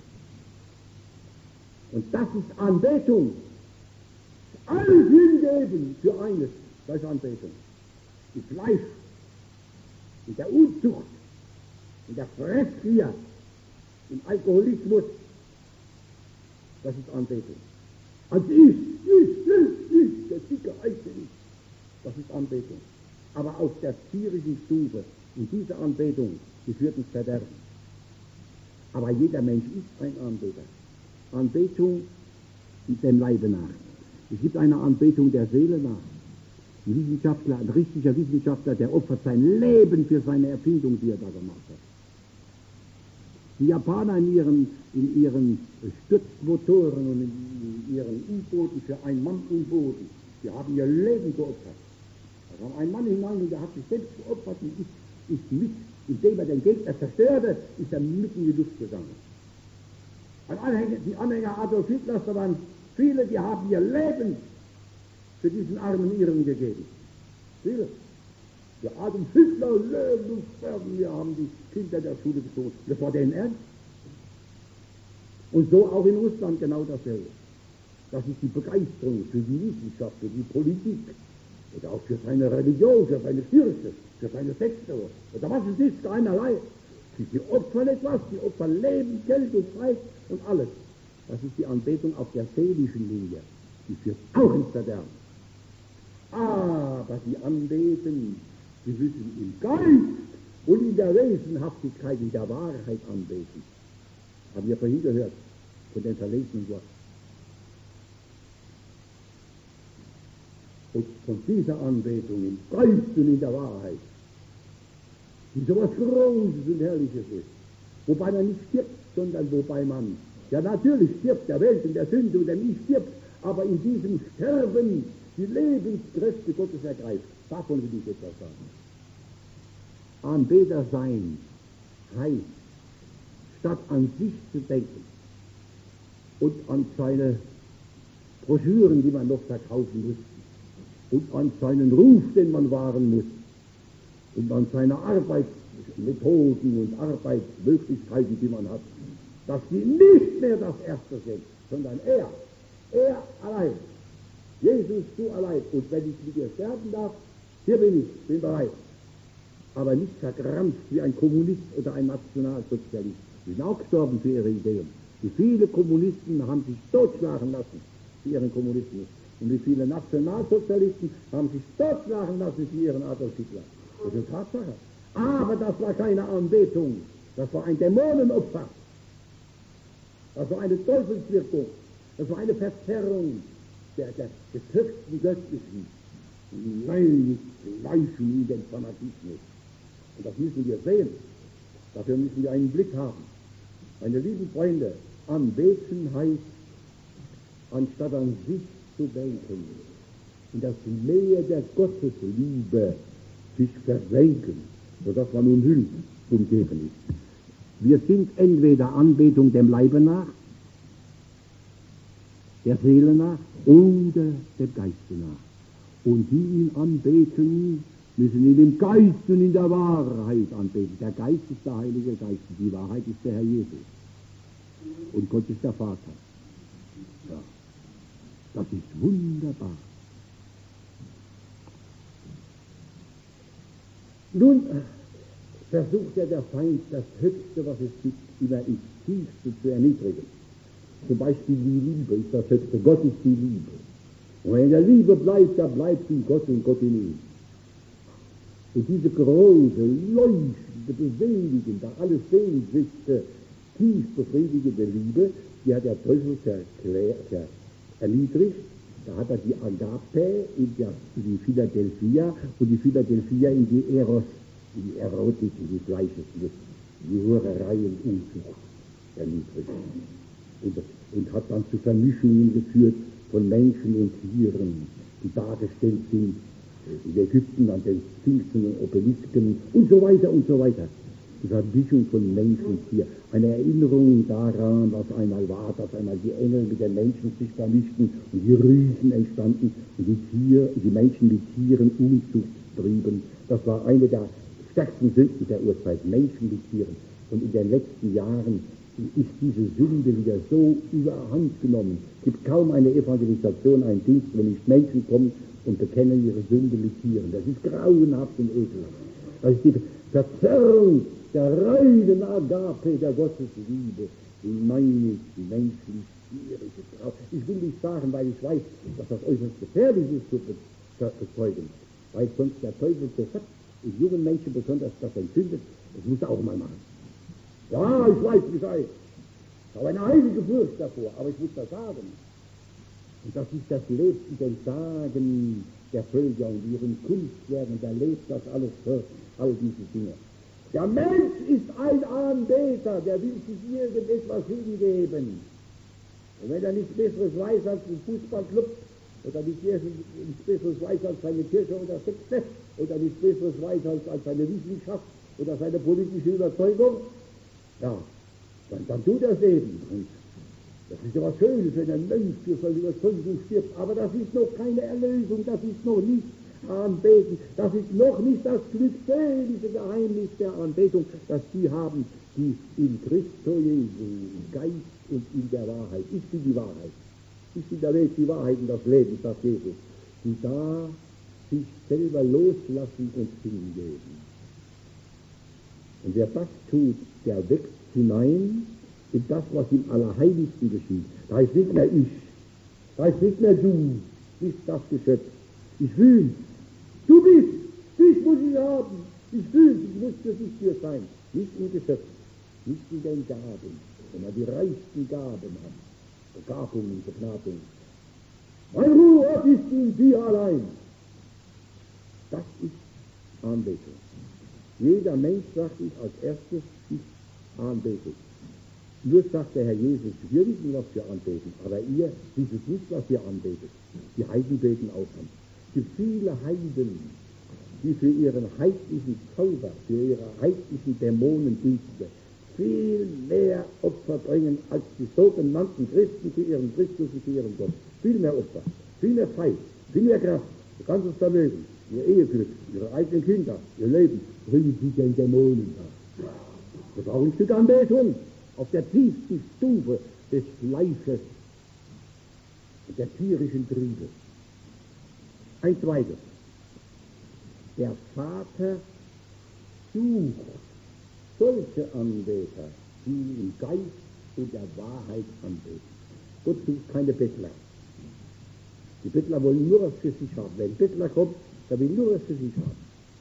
Und das ist Anbetung. Alles hingeben für eines, das ist Anbetung. Die Fleisch, in der Unzucht, in der Fressgier, im Alkoholismus, das ist Anbetung. Als ich, ich, ich, ich, der dicke Eiche ich, das ist Anbetung. Aber aus der tierischen Stufe, und diese Anbetung, die führt ins Verderben. Aber jeder Mensch ist ein Anbeter. Anbetung dem Leibe nach. Es gibt eine Anbetung der Seele nach. Ein Wissenschaftler, ein richtiger Wissenschaftler, der opfert sein Leben für seine Erfindung, die er da gemacht hat. Die Japaner in ihren, in ihren Stützmotoren und in ihren U-Booten für Ein-Mann-U-Booten, die haben ihr Leben geopfert. Da kam ein Mann hinein und der hat sich selbst geopfert und ist, ist mit, indem er den Gegner zerstörte, ist er mitten in die Luft gegangen. Ein Anhänger, die Anhänger Adolf Hitlers, da waren viele, die haben ihr Leben für diesen armen Iren gegeben. Viele. Der Adolf Hitler, Leben und Sterben, wir haben die Kinder der Schule gezogen. Das war denen ernst. Und so auch in Russland genau dasselbe. Das ist die Begeisterung für die Wissenschaft, für die Politik, oder auch für seine Religion, für seine Kirche, für seine Sekte, oder was es ist, keinerlei. Sie opfern etwas, sie opfern Leben, Geld und Zeit und alles. Das ist die Anbetung auf der seelischen Linie. Die führt auch ins Verderben. Aber die anbeten, sie müssen im Geist und in der Wesenhaftigkeit, in der Wahrheit anbeten. Haben wir vorhin gehört von den verlesenen Worten. Und von dieser Anbetung im Geist und in der Wahrheit, die so was Großes und Herrliches ist, wobei man nicht stirbt, sondern wobei man, ja natürlich stirbt der Welt und der Sünde und der nie stirbt, aber in diesem Sterben die Lebenskräfte Gottes ergreift. Davon will ich etwas sagen. Anbeter sein heißt, statt an sich zu denken und an seine Broschüren, die man noch verkaufen muss, und an seinen Ruf, den man wahren muss, und an seine Arbeitsmethoden und Arbeitsmöglichkeiten, die man hat, dass die nicht mehr das Erste sind, sondern er, er allein, Jesus, du allein. Und wenn ich mit dir sterben darf, hier bin ich, bin bereit. Aber nicht verkrampft wie ein Kommunist oder ein Nationalsozialist. Die sind auch gestorben für ihre Ideen. Wie viele Kommunisten haben sich totschlagen lassen für ihren Kommunismus. Und wie viele Nationalsozialisten haben sich totschlagen lassen für ihren Adolf Hitler. Das ist eine Tatsache. Aber das war keine Anbetung. Das war ein Dämonenopfer. Das war eine Teufelswirkung. Das war eine Verzerrung der, der, des höchsten Göttlichen. Nein, Leichen in den Fanatismus. Und das müssen wir sehen. Dafür müssen wir einen Blick haben. Meine lieben Freunde, anbeten heißt, anstatt an sich zu denken, in das Meer der Gottesliebe sich versenken, sodass man umhüllt umgeben ist. Wir sind entweder Anbetung dem Leibe nach, der Seele nach oder dem Geiste nach. Und die ihn anbeten, müssen ihn im Geist und in der Wahrheit anbeten. Der Geist ist der Heilige Geist, die Wahrheit ist der Herr Jesus. Und Gott ist der Vater. Ja. Das ist wunderbar. Nun versucht ja der Feind, das Höchste, was es gibt, immer ins Tiefste zu erniedrigen. Zum Beispiel die Liebe ist das Höchste. Gott ist die Liebe. Und wenn er in der Liebe bleibt, da bleibt in Gott und Gott in ihm. Und diese große, leuchtende, bewegende, alles Sehnsüchte, tief befriedigende Liebe, die hat der Teufel verklärt, ver, erniedrigt. Da hat er die Agape in, der, in die Philadelphia und die Philadelphia in die Eros, in die Erotik, in die Fleischeslust, die Hurerei und Unzucht erniedrigt. Und, und hat dann zu Vermischungen geführt von Menschen und Tieren, die dargestellt sind in Ägypten an den Sphinxen und Obelisken und so weiter und so weiter. Die Vermischung von Mensch und Tier. Eine Erinnerung daran, was einmal war, dass einmal die Engel mit den Menschen sich vermischten und die Riesen entstanden und die, Tier, die Menschen mit Tieren Unzucht trieben. Das war eine der stärksten Sünden der Urzeit, Menschen mit Tieren. Und in den letzten Jahren ist diese Sünde wieder so überhand genommen. Es gibt kaum eine Evangelisation, einen Dienst, wo nicht Menschen kommen und bekennen ihre Sünde mit Tieren. Das ist grauenhaft und ekelhaft. Das ist die Verzerrung der reinen Agape der Gottesliebe. Wie meine ich, die menschlich tierische Trau. Ich will nicht sagen, weil ich weiß, dass das äußerst gefährlich ist zu bezeugen. Weil sonst der Teufel sofort in jungen Menschen besonders das entzündet. Das muss er auch mal machen. Ja, ich weiß Bescheid. Ich habe eine heilige Furcht davor, aber ich muss das sagen. Und das ist das Leben den Sagen der Völker und ihren Kunstwerken, da lebt das alles für all diese Dinge. Der Mensch ist ein Anbeter, der will sich irgendetwas hingeben. Und wenn er nichts Besseres weiß als ein Fußballclub, oder nichts Besseres weiß als seine Kirche oder Sekte, oder nichts Besseres weiß als, als seine Wissenschaft oder seine politische Überzeugung, ja, dann, dann tut er es eben. Und das ist ja was Schönes, wenn ein Mensch für seine Überzeugung stirbt, aber das ist noch keine Erlösung, das ist noch nicht Anbeten, das ist noch nicht das glückselige Geheimnis der Anbetung, das die haben, die in Christo Jesu, im Geist und in der Wahrheit, ich bin die Wahrheit, ich bin der Weg, die Wahrheit und das Leben, sagt Jesus, die da sich selber loslassen und hingeben. Und wer das tut, der wächst hinein in das, was im Allerheiligsten geschieht. Da ist nicht mehr ich, da ist nicht mehr du, bist das Geschöpf. Ich fühle, du bist, dich muss ich haben. Ich fühle, ich muss für dich hier sein. Nicht im Geschöpf, nicht in den Gaben, wenn man die reichsten Gaben hat. Begabungen, Begnadungen. Mein Ruhe ist in dir allein. Das ist Anbetung. Jeder Mensch, sagt ich als erstes, ich Anbetung. Nur sagt der Herr Jesus, wir wissen, was wir anbeten, aber ihr wisst nicht, was ihr anbetet. Die Heiden beten auch an. Es gibt viele Heiden, die für ihren heidnischen Zauber, für ihre heidnischen Dämonendienste viel mehr Opfer bringen, als die sogenannten Christen für ihren Christus und für ihren Gott. Viel mehr Opfer, viel mehr Zeit, viel mehr Kraft, ihr ganzes Vermögen, ihr Eheglück, ihre eigenen Kinder, ihr Leben, bringen sie den Dämonen dar. Das ist auch ein Stück Anbetung auf der tiefsten Stufe des Fleisches und der tierischen Triebe. Ein zweites. Der Vater sucht solche Anbeter, die ihn im Geist und der Wahrheit anbeten. Gott sucht keine Bettler. Die Bettler wollen nur was für sich haben. Wenn ein Bettler kommt, der will nur was für sich haben.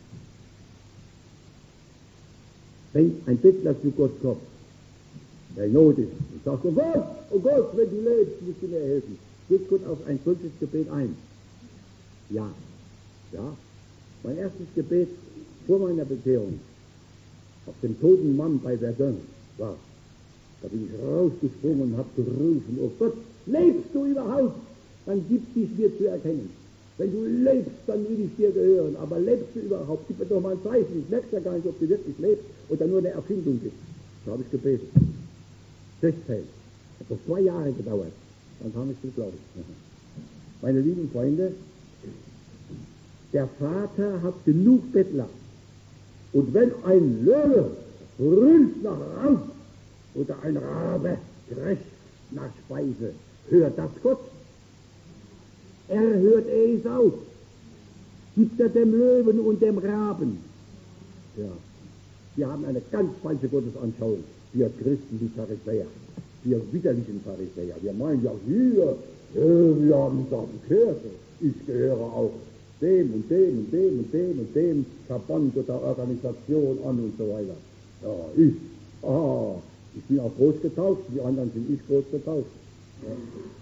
Wenn ein Bettler zu Gott kommt, der in Not ist, und sagt, oh Gott, oh Gott, wenn du lebst, musst du mir helfen. Geht Gott auf ein solches Gebet ein? Ja. Ja. Mein erstes Gebet vor meiner Bekehrung auf den toten Mann bei Verdun war, da bin ich rausgesprungen und habe gerufen, oh Gott, lebst du überhaupt? Dann gib dich mir zu erkennen. Wenn du lebst, dann will ich dir gehören, aber lebst du überhaupt? Gib mir doch mal ein Zeichen, ich merke ja gar nicht, ob du wirklich lebst oder nur eine Erfindung bist. Da habe ich gebetet. Sechzehn. Hat doch zwei Jahre gedauert. Dann kam ich zum Glauben. Meine lieben Freunde, der Vater hat genug Bettler. Und wenn ein Löwe brüllt nach Raub oder ein Rabe krächzt nach Speise, hört das Gott. Er hört Esau. Gibt er dem Löwen und dem Raben. Ja, wir haben eine ganz falsche Gottesanschauung. Wir Christen, die Pharisäer, wir widerlichen Pharisäer. Wir meinen ja, wir, äh, wir haben doch bekehrt. Ich gehöre auch dem und dem und dem und dem und dem Verband oder Organisation an und so weiter. Ja, ich, ah, ich bin auch groß getauft, die anderen sind nicht groß getauft. Ja.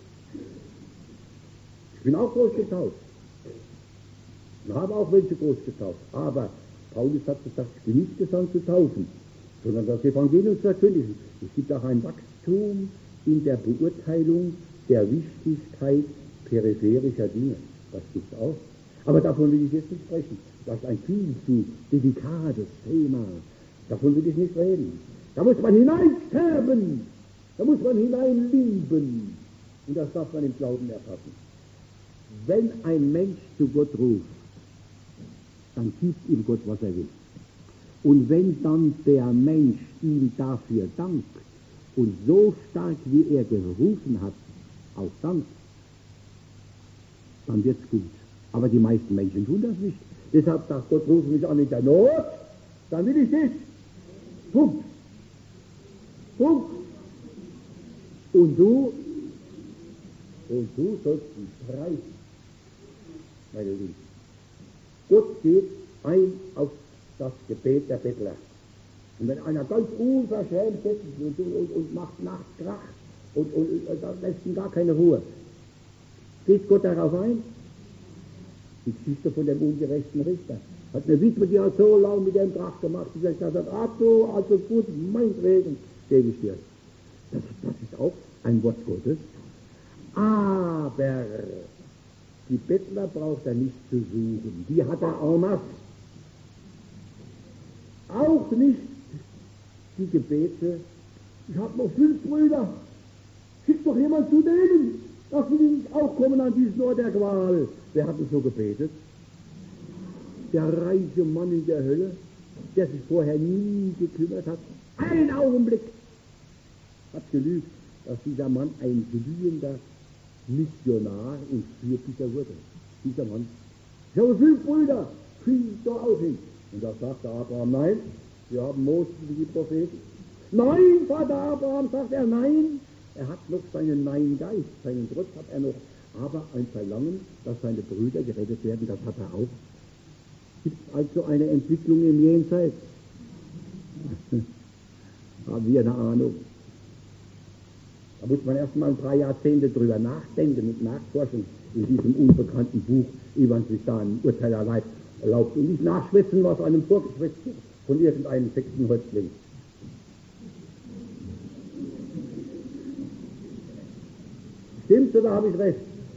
Ich bin auch groß getauft. Ich habe auch welche groß getauft. Aber Paulus hat gesagt, ich bin nicht gesandt zu taufen, sondern das Evangelium zu verkündigen. Es gibt auch ein Wachstum in der Beurteilung der Wichtigkeit peripherischer Dinge. Das gibt es auch. Aber davon will ich jetzt nicht sprechen. Das ist ein viel zu delikates Thema. Davon will ich nicht reden. Da muss man hineinsterben. Da muss man hineinlieben. Und das darf man im Glauben erfassen. Wenn ein Mensch zu Gott ruft, dann gibt ihm Gott, was er will. Und wenn dann der Mensch ihm dafür dankt und so stark, wie er gerufen hat, auch dankt, dann wird's gut. Aber die meisten Menschen tun das nicht. Deshalb sagt Gott, ruf mich an in der Not, dann will ich dich. Punkt. Punkt. Und du, und du sollst mich preisen, meine Lieben. Gott geht ein auf das Gebet der Bettler. Und wenn einer ganz unverschämt sitzt und, und, und macht nachts Krach und, und, und da lässt ihm gar keine Ruhe, geht Gott darauf ein? Die Geschichte von dem ungerechten Richter. Hat eine Witwe, die hat so lange mit dem Krach gemacht, die sagt, ach du, also gut, meinetwegen, gebe ich dir. Das, das ist auch ein Wort Gottes. Aber die Bettler braucht er nicht zu suchen. Die hat er en masse. Auch nicht die Gebete. Ich habe noch fünf Brüder. Schick doch jemand zu denen. Lassen die nicht auch kommen an diesen Ort der Qual. Wer hat denn so gebetet? Der reiche Mann in der Hölle, der sich vorher nie gekümmert hat. Einen Augenblick hat gelügt, dass dieser Mann ein glühender Missionar und Fürbitter wurde. Dieser Mann. Ich habe fünf Brüder, krieg doch auch hin. Und da sagte Abraham, nein, wir haben Moses wie die Propheten. Nein, Vater Abraham, sagt er, nein. Er hat noch seinen Nein-Geist, seinen Trotz hat er noch, aber ein Verlangen, dass seine Brüder gerettet werden, das hat er auch. Gibt es also eine Entwicklung im Jenseits? Haben wir eine Ahnung. Da muss man erst mal ein paar Jahrzehnte drüber nachdenken und nachforschen in diesem unbekannten Buch, ehe man sich da ein Urteil erlaubt und nicht nachschwitzen, was einem vorgeschwitzt wird von irgendeinem Sektenhäuptling. Stimmt's oder habe ich recht?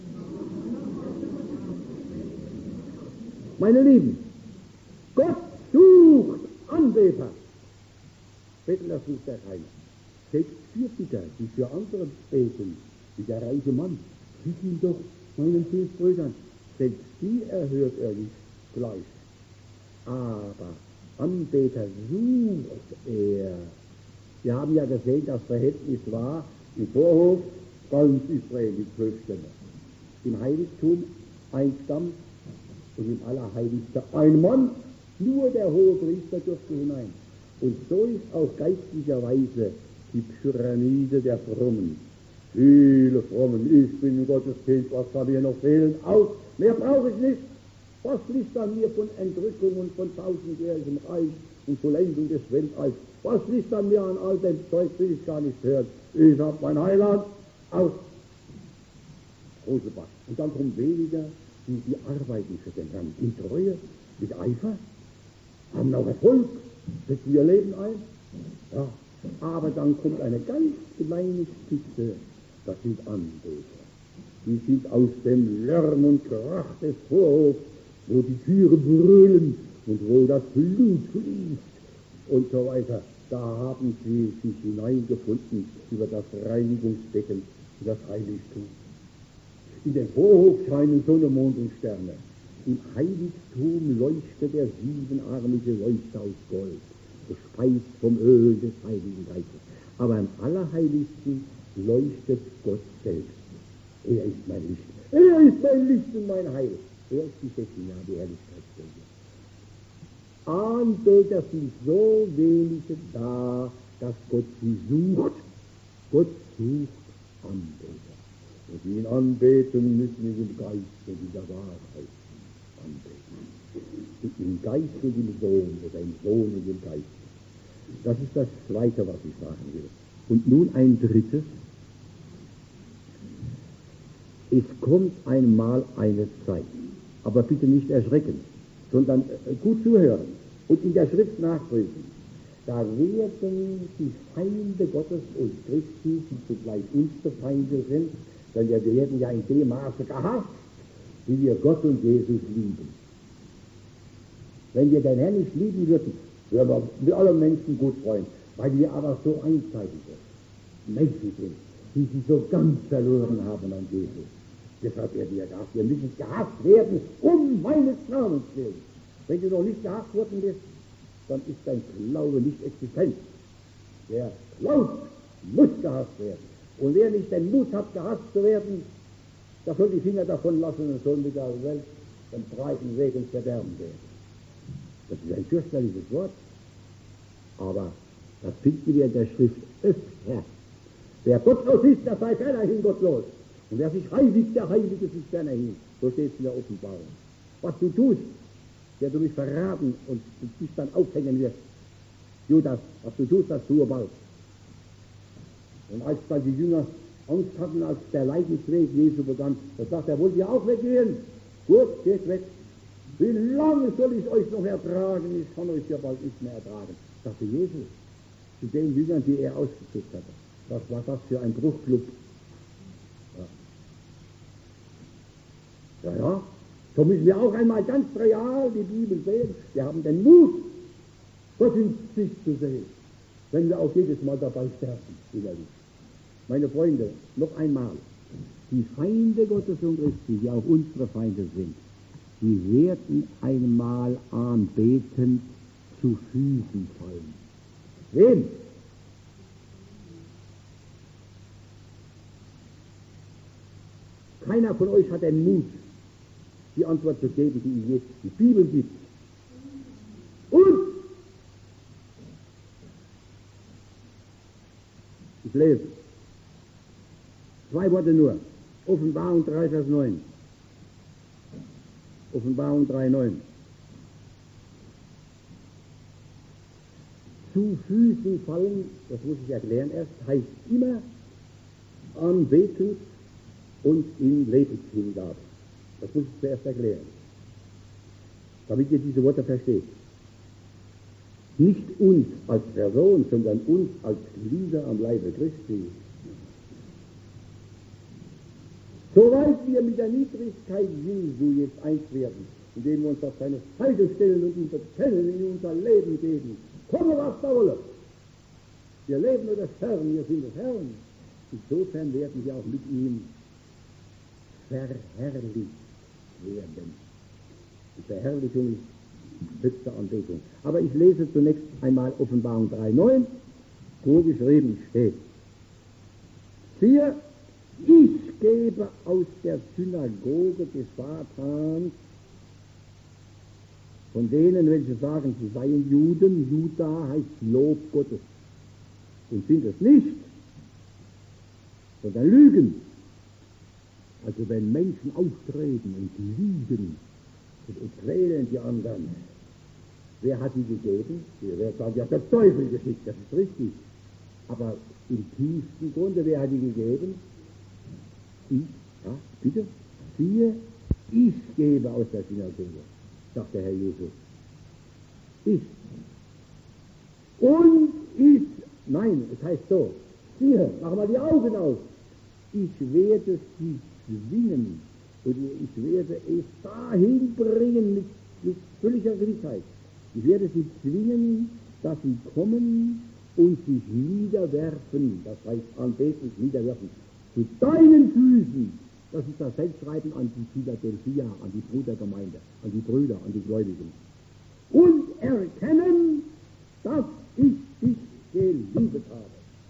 Meine Lieben, Gott sucht Anbeter. Beten, das sucht er keiner. Selbst Fürbitter, die für andere beten, wie der reiche Mann, gib ihm doch meinen fünf Brüdern. Selbst die erhört er nicht gleich. Aber Anbeter sucht er. Wir haben ja gesehen, das Verhältnis war im Vorhof ganz Israel mit zwölf Stämmen. Im Heiligtum ein Stamm und im Allerheiligsten ein Mann, nur der hohe Priester durfte hinein. Und so ist auch geistlicherweise die Pyramide der Frommen. Viele Frommen, ich bin ein Gotteskind, was kann mir noch fehlen? Aus, mehr brauche ich nicht. Was liegt an mir von Entrückung und von tausendjährigem Reich und Vollendung des Weltalls? Was liegt an mir an all dem Zeug, will ich gar nicht hören. Ich habe mein Heiland aus. Große Bach. Und dann kommen weniger, die, die arbeiten für den Herrn in Treue, mit Eifer, haben auch Erfolg, setzen ihr Leben ein. Ja, aber dann kommt eine ganz kleine Spitze, das sind Anbeter. Die sind aus dem Lärm und Krach des Vorhofs, wo die Türen brüllen und wo das Blut fließt und so weiter. Da haben sie sich hineingefunden über das Reinigungsbecken, das Heiligtum. In den Vorhof scheinen Sonne, Mond und Sterne. Im Heiligtum leuchtet der siebenarmige Leuchter aus Gold, gespeist vom Öl des Heiligen Geistes. Aber im Allerheiligsten leuchtet Gott selbst. Er ist mein Licht. Er ist mein Licht und mein Heil. Er ist die Shekhinah, die Herrlichkeitsstelle. Anbeter sind so wenige da, dass Gott sie sucht. Gott sucht Anbeter. Und die ihn anbeten, müssen wir im Geist und in der Wahrheit anbeten. Im Geist und im Sohn oder im Sohn und im Geist. Das ist das Zweite, was ich sagen will. Und nun ein drittes. Es kommt einmal eine Zeit, aber bitte nicht erschrecken, sondern gut zuhören und in der Schrift nachprüfen. Da werden die Feinde Gottes und Christi, die zugleich unsere Feinde sind, denn wir werden ja in dem Maße gehasst, wie wir Gott und Jesus lieben. Wenn wir den Herrn nicht lieben würden, würden wir mit allen Menschen gut freuen, weil wir aber so einseitige Menschen sind, die sich so ganz verloren haben an Jesus. Deshalb werden wir gehasst. Wir müssen gehasst werden, um meines Namens willen. Wenn du noch nicht gehasst worden bist, dann ist dein Glaube nicht existent. Wer glaubt, muss gehasst werden. Und wer nicht den Mut hat, gehasst zu werden, der soll die Finger davon lassen und soll mit der Welt den breiten Weg ins Verderben gehen. Das ist ein fürchterliches Wort, aber das finden wir in der Schrift öfter. Wer gottlos ist, der sei fernerhin gottlos. Und wer sich heiligt, der heilige sich fernerhin. So steht es in der Offenbarung. Was du tust, der du mich verraten und dich dann aufhängen wirst. Judas, was du tust, das tue bald. Und als dann die Jünger Angst hatten, als der Leidensweg Jesu begann, da sagt er, wollt ihr auch weggehen? Gut, geht weg. Wie lange soll ich euch noch ertragen? Ich kann euch ja bald nicht mehr ertragen. Sagte Jesus zu den Jüngern, die er ausgesucht hatte. Was war das für ein Bruchclub? Ja, ja, so müssen wir auch einmal ganz real die Bibel sehen. Wir haben den Mut, Gott ins Gesicht zu sehen, wenn wir auch jedes Mal dabei sterben, innerlich. Meine Freunde, noch einmal, die Feinde Gottes und Christi, die auch unsere Feinde sind, die werden einmal anbetend zu Füßen fallen. Wem? Keiner von euch hat den Mut, die Antwort zu geben, die ihm jetzt die Bibel gibt. Und ich lese zwei Worte nur. Offenbarung drei, Vers neun. Offenbarung drei, neun. Zu Füßen fallen, das muss ich erklären erst, heißt immer anbeten und in Lebenshingabe. Das muss ich zuerst erklären, damit ihr diese Worte versteht. Nicht uns als Person, sondern uns als Glieder am Leibe Christi. Soweit wir mit der Niedrigkeit Jesu jetzt eins werden, indem wir uns auf seine Seite stellen und ihm bekennen, in unser Leben geben, komme was da wolle. Wir leben nur des Herrn, wir sind des Herrn. Insofern werden wir auch mit ihm verherrlicht werden. Die Verherrlichung ist höchste Anbetung. Aber ich lese zunächst einmal Offenbarung drei neun, wo geschrieben steht: Siehe, ich gebe aus der Synagoge des Satans, von denen, welche sagen, sie seien Juden, Juda heißt Lob Gottes, und sind es nicht, sondern lügen. Also wenn Menschen auftreten und lügen und quälen die anderen, wer hat die gegeben? Wir werden sagen, ja, der Teufel geschickt, das ist richtig. Aber im tiefsten Grunde, wer hat die gegeben? Ich, ja, bitte, siehe, ich gebe aus der Synagoge, sagt der Herr Jesus. Ich. Und ich, nein, es heißt so, siehe, mach mal die Augen auf. Ich werde sie zwingen und ich werde es dahin bringen mit, mit völliger Gewissheit. Ich werde sie zwingen, dass sie kommen und sich niederwerfen, das heißt anbetend niederwerfen, zu deinen Füßen. Das ist das Selbstschreiben an die Philadelphia, an die Brudergemeinde, an die Brüder, an die Gläubigen. Und erkennen, dass ich dich geliebt habe.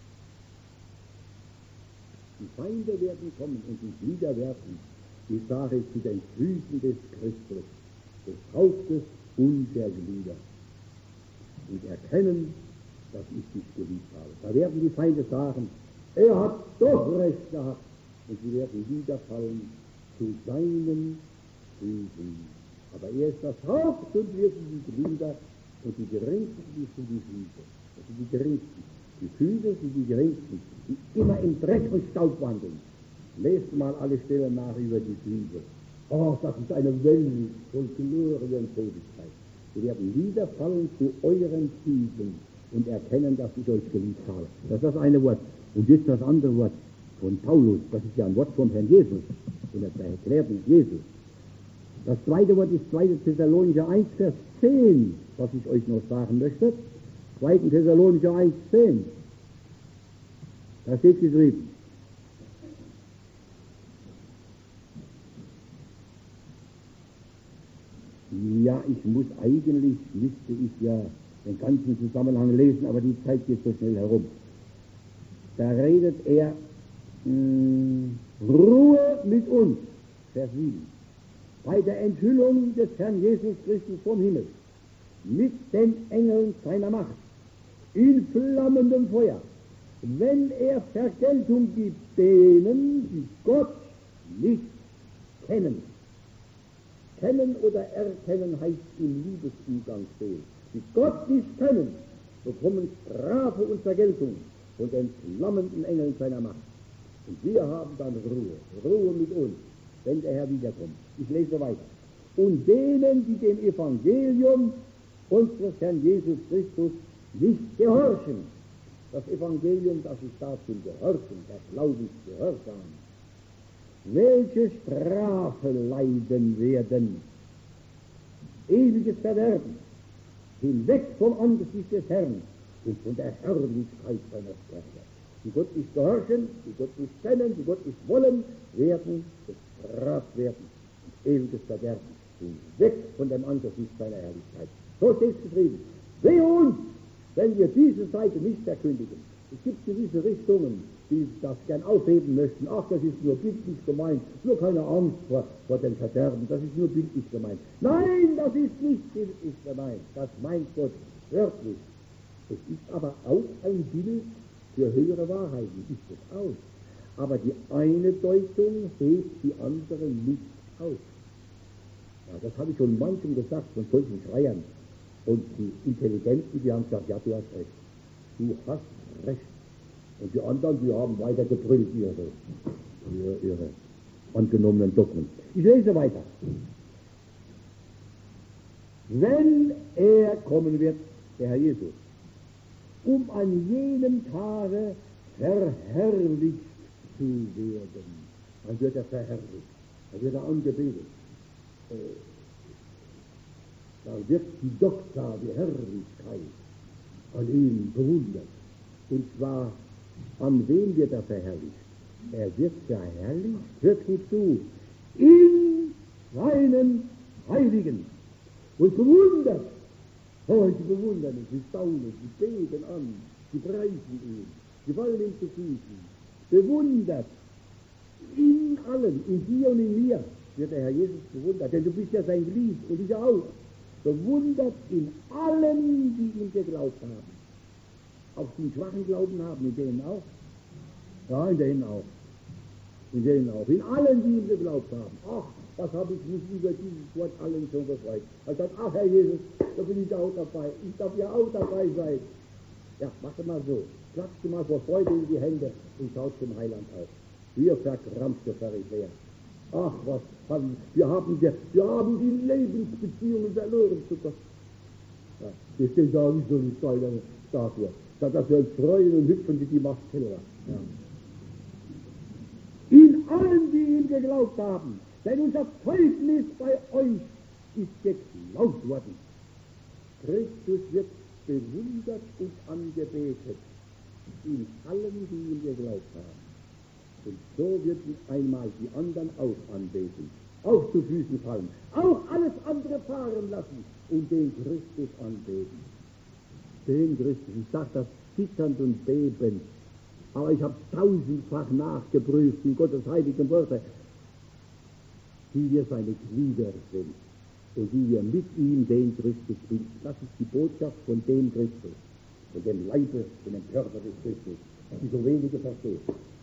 Die Feinde werden kommen und sich niederwerfen, ich sage zu den Füßen des Christus, des Hauptes und der Glieder. Und erkennen, dass ich dich geliebt habe. Da werden die Feinde sagen, er hat doch recht gehabt. Und sie werden niederfallen zu seinen Füßen. Aber er ist das Haupt und wir sind die Glieder und die Geringsten, die sind die Füße. Das sind die Geringsten. Die Füße sind die Geringsten, die immer im Dreck und Staub wandeln. Lest mal alle Stellen nach über die Füße. Oh, das ist eine Welt von Glorie und Seligkeit. Sie werden niederfallen zu euren Füßen und erkennen, dass ich euch geliebt habe. Das ist das eine Wort. Und jetzt das andere Wort von Paulus. Das ist ja ein Wort vom Herrn Jesus. Und das erklärt uns Jesus. Das zweite Wort ist zweiter Thessalonicher eins, Vers zehn, was ich euch noch sagen möchte. zweiter Thessalonicher eins, zehn. Da steht geschrieben: Ja, ich muss eigentlich, müsste ich ja den ganzen Zusammenhang lesen, aber die Zeit geht so schnell herum. Da redet er, mh, Ruhe mit uns, Vers sieben, bei der Enthüllung des Herrn Jesus Christus vom Himmel, mit den Engeln seiner Macht, in flammendem Feuer, wenn er Vergeltung gibt denen, die Gott nicht kennen. Kennen oder erkennen heißt im Liebesumgang stehen. Die Gott nicht kennen, bekommen Strafe und Vergeltung von den flammenden Engeln seiner Macht. Und wir haben dann Ruhe, Ruhe mit uns, wenn der Herr wiederkommt. Ich lese weiter. Und denen, die dem Evangelium unseres Herrn Jesus Christus nicht gehorchen. Das Evangelium, das ist da zum Gehorchen, der Glaube ist Gehorsam. Welche Strafe leiden werden? Ewiges Verderben, hinweg vom Angesicht des Herrn und von der Herrlichkeit seiner Stärke. Die Gott nicht gehorchen, die Gott nicht kennen, die Gott nicht wollen, werden bestraft werden. Und ewiges Verderben, hinweg von dem Angesicht seiner Herrlichkeit. So steht es geschrieben. Wehe uns, wenn wir diese Seite nicht verkündigen. Es gibt gewisse Richtungen, die das gern aufheben möchten. Ach, das ist nur bildlich gemeint, nur keine Angst vor, vor dem Verderben, das ist nur bildlich gemeint. Nein, das ist nicht bildlich gemeint, das meint Gott wörtlich. Es ist aber auch ein Bild für höhere Wahrheiten, ist es auch. Aber die eine Deutung hebt die andere nicht auf. Ja, das habe ich schon manchem gesagt, von solchen Schreiern. Und die Intelligenten, die haben gesagt, ja, du hast recht. Du hast recht. Und die anderen, die haben weiter gebrüllt, ihre, ihre, ihre angenommenen Dogmen. Ich lese weiter. Wenn er kommen wird, der Herr Jesus, um an jenem Tage verherrlicht zu werden. dann wird er verherrlicht, dann wird er angebetet. Äh, da wird die Doxa, die Herrlichkeit, an ihm bewundert. Und zwar, an wen wird er verherrlicht? Er wird verherrlicht, hört gut zu, in seinen Heiligen und bewundert. Oh, sie bewundern es, sie staunen, sie beten an, sie preisen ihn, sie fallen ihm zu Füßen. Bewundert in allen, in dir und in mir wird der Herr Jesus bewundert, denn du bist ja sein Glied und ich auch. Bewundert in allen, die ihm geglaubt haben. Auch die schwachen Glauben haben, in denen auch. Ja, in denen auch. In denen auch. In allen, die ihm geglaubt haben. Ach, was habe ich mich über dieses Wort allen schon gefreut. Er sagt, ach Herr Jesus, da bin ich auch dabei. Ich darf ja auch dabei sein. Ja, mach mal so. Klatscht mal vor Freude in die Hände und schaut zum Heiland auf. Wir verkrampfte Pharisäer. Ach, was haben wir haben wir, wir haben die Lebensbeziehungen verloren zu Gott. Ja, wir stehen da wie so eine steinerne Statue. Statt dass wir uns freuen und hüpfen wie die Mastfelder. Ja. In allen, die ihm geglaubt haben, denn unser Zeugnis bei euch ist geklaut worden. Christus wird bewundert und angebetet in allen, die ihm geglaubt haben. Und so wird einmal die anderen auch anbeten, auch zu Füßen fallen, auch alles andere fahren lassen und den Christus anbeten. Den Christus, ich sage das zitternd und bebend, aber ich habe tausendfach nachgeprüft in Gottes heiligen Worte, die wir seine Glieder sind und die wir mit ihm den Christus bilden. Das ist die Botschaft von dem Christus, von dem Leibe, von dem Körper des Christus, die so wenige verstehen.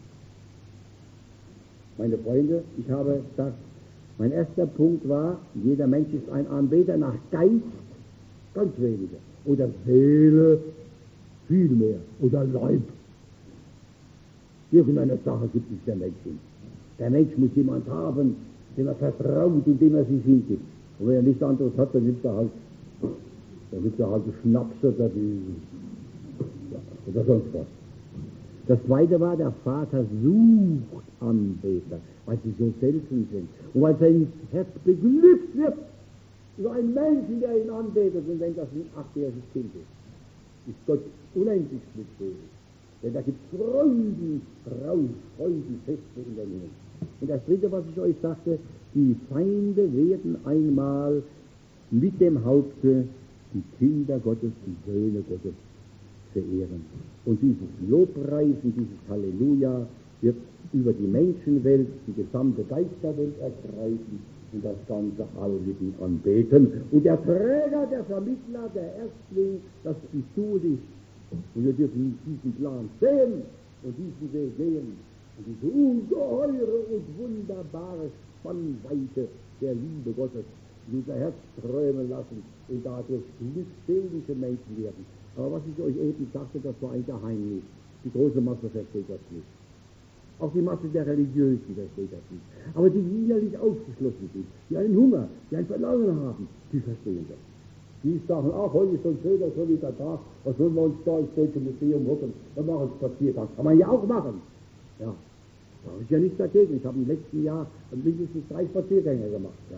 Meine Freunde, ich habe gesagt, mein erster Punkt war, jeder Mensch ist ein Anbeter nach Geist, ganz wenige, oder Seele, viel mehr, oder Leib. Irgendeine Sache gibt es der Mensch nicht. Der Mensch muss jemand haben, dem er vertraut und dem er sich hingibt. Und wenn er nichts anderes hat, dann nimmt er halt, dann nimmt er halt Schnaps oder, die, ja, oder sonst was. Das zweite war, der Vater sucht Anbeter, weil sie so selten sind. Und weil sein Herz beglückt wird über einen Menschen, der ihn anbetet und denkt, das ein achtjähriges Kind ist. Ist Gott unendlich glückselig. Denn da gibt es Freuden, Rausch, Freudenfeste in der Himmel. Und das dritte, was ich euch sagte, die Feinde werden einmal mit dem Haupte die Kinder Gottes, die Söhne Gottes verehren. Und dieses Lobpreisen, dieses Halleluja wird über die Menschenwelt, die gesamte Geisterwelt ergreifen und das ganze All mit ihm anbeten. Und der Träger, der Vermittler, der Erstling, das bist du dich. Und wir dürfen diesen Plan sehen und diesen Weg gehen. Und diese ungeheure und wunderbare Spannweite der Liebe Gottes in unser Herz strömen lassen und dadurch glückselige Menschen werden. Aber was ich euch eben sagte, das war ein Geheimnis. Die große Masse versteht das nicht. Auch die Masse der Religiösen versteht das nicht. Aber die innerlich aufgeschlossen sind, die einen Hunger, die ein Verlangen haben, die verstehen das. Die sagen, ach, heute ist so ein schöner, sonniger Tag, was sollen wir uns da ins Deutsche Museum hocken? Dann machen wir einen Spaziergang. Kann man ja auch machen. Ja, da habe ich ja nichts dagegen. Ich habe im letzten Jahr mindestens drei Spaziergänge gemacht. Ja.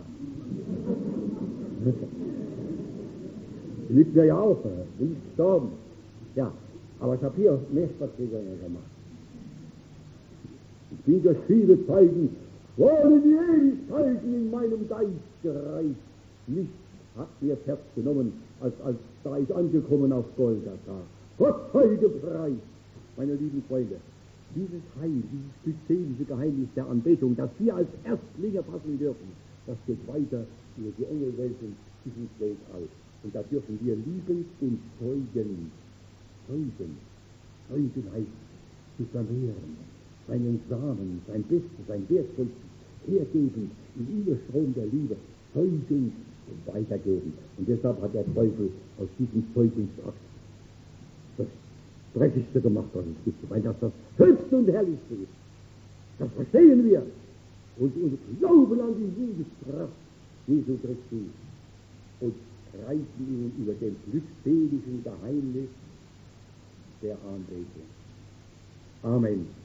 Die liegt mir ja auch, bin nicht gestorben. Ja, aber ich habe hier mehr Spaziergänge gemacht. Ich bin durch viele Zeiten, wurde die Ewigkeiten in meinem Geist gereicht. Nichts hat mir das Herz genommen, als, als da ich angekommen auf Golgatha. Gott sei gepreist, meine lieben Freunde. Dieses Heil, dieses glückselige Geheimnis der Anbetung, das wir als Erstlinge fassen dürfen, das geht weiter über die Engelwelten bis ins Weltall. Und da dürfen wir lieben und zeugen. Zeugen. Zeugen heißt zu vermehren. Seinen Samen, sein Bestes, sein Wertvollstes hergeben, im Überstrom der Liebe, zeugen und weitergeben. Und deshalb hat der Teufel aus diesem Zeugungsakt das Dreckigste gemacht, was es gibt, weil das das Höchste und Herrlichste ist. Das verstehen wir. Und, und glauben an die Siegeskraft Jesu Christi und reichen ihnen über dem glückseligen Geheimnis der Anbetung. Amen.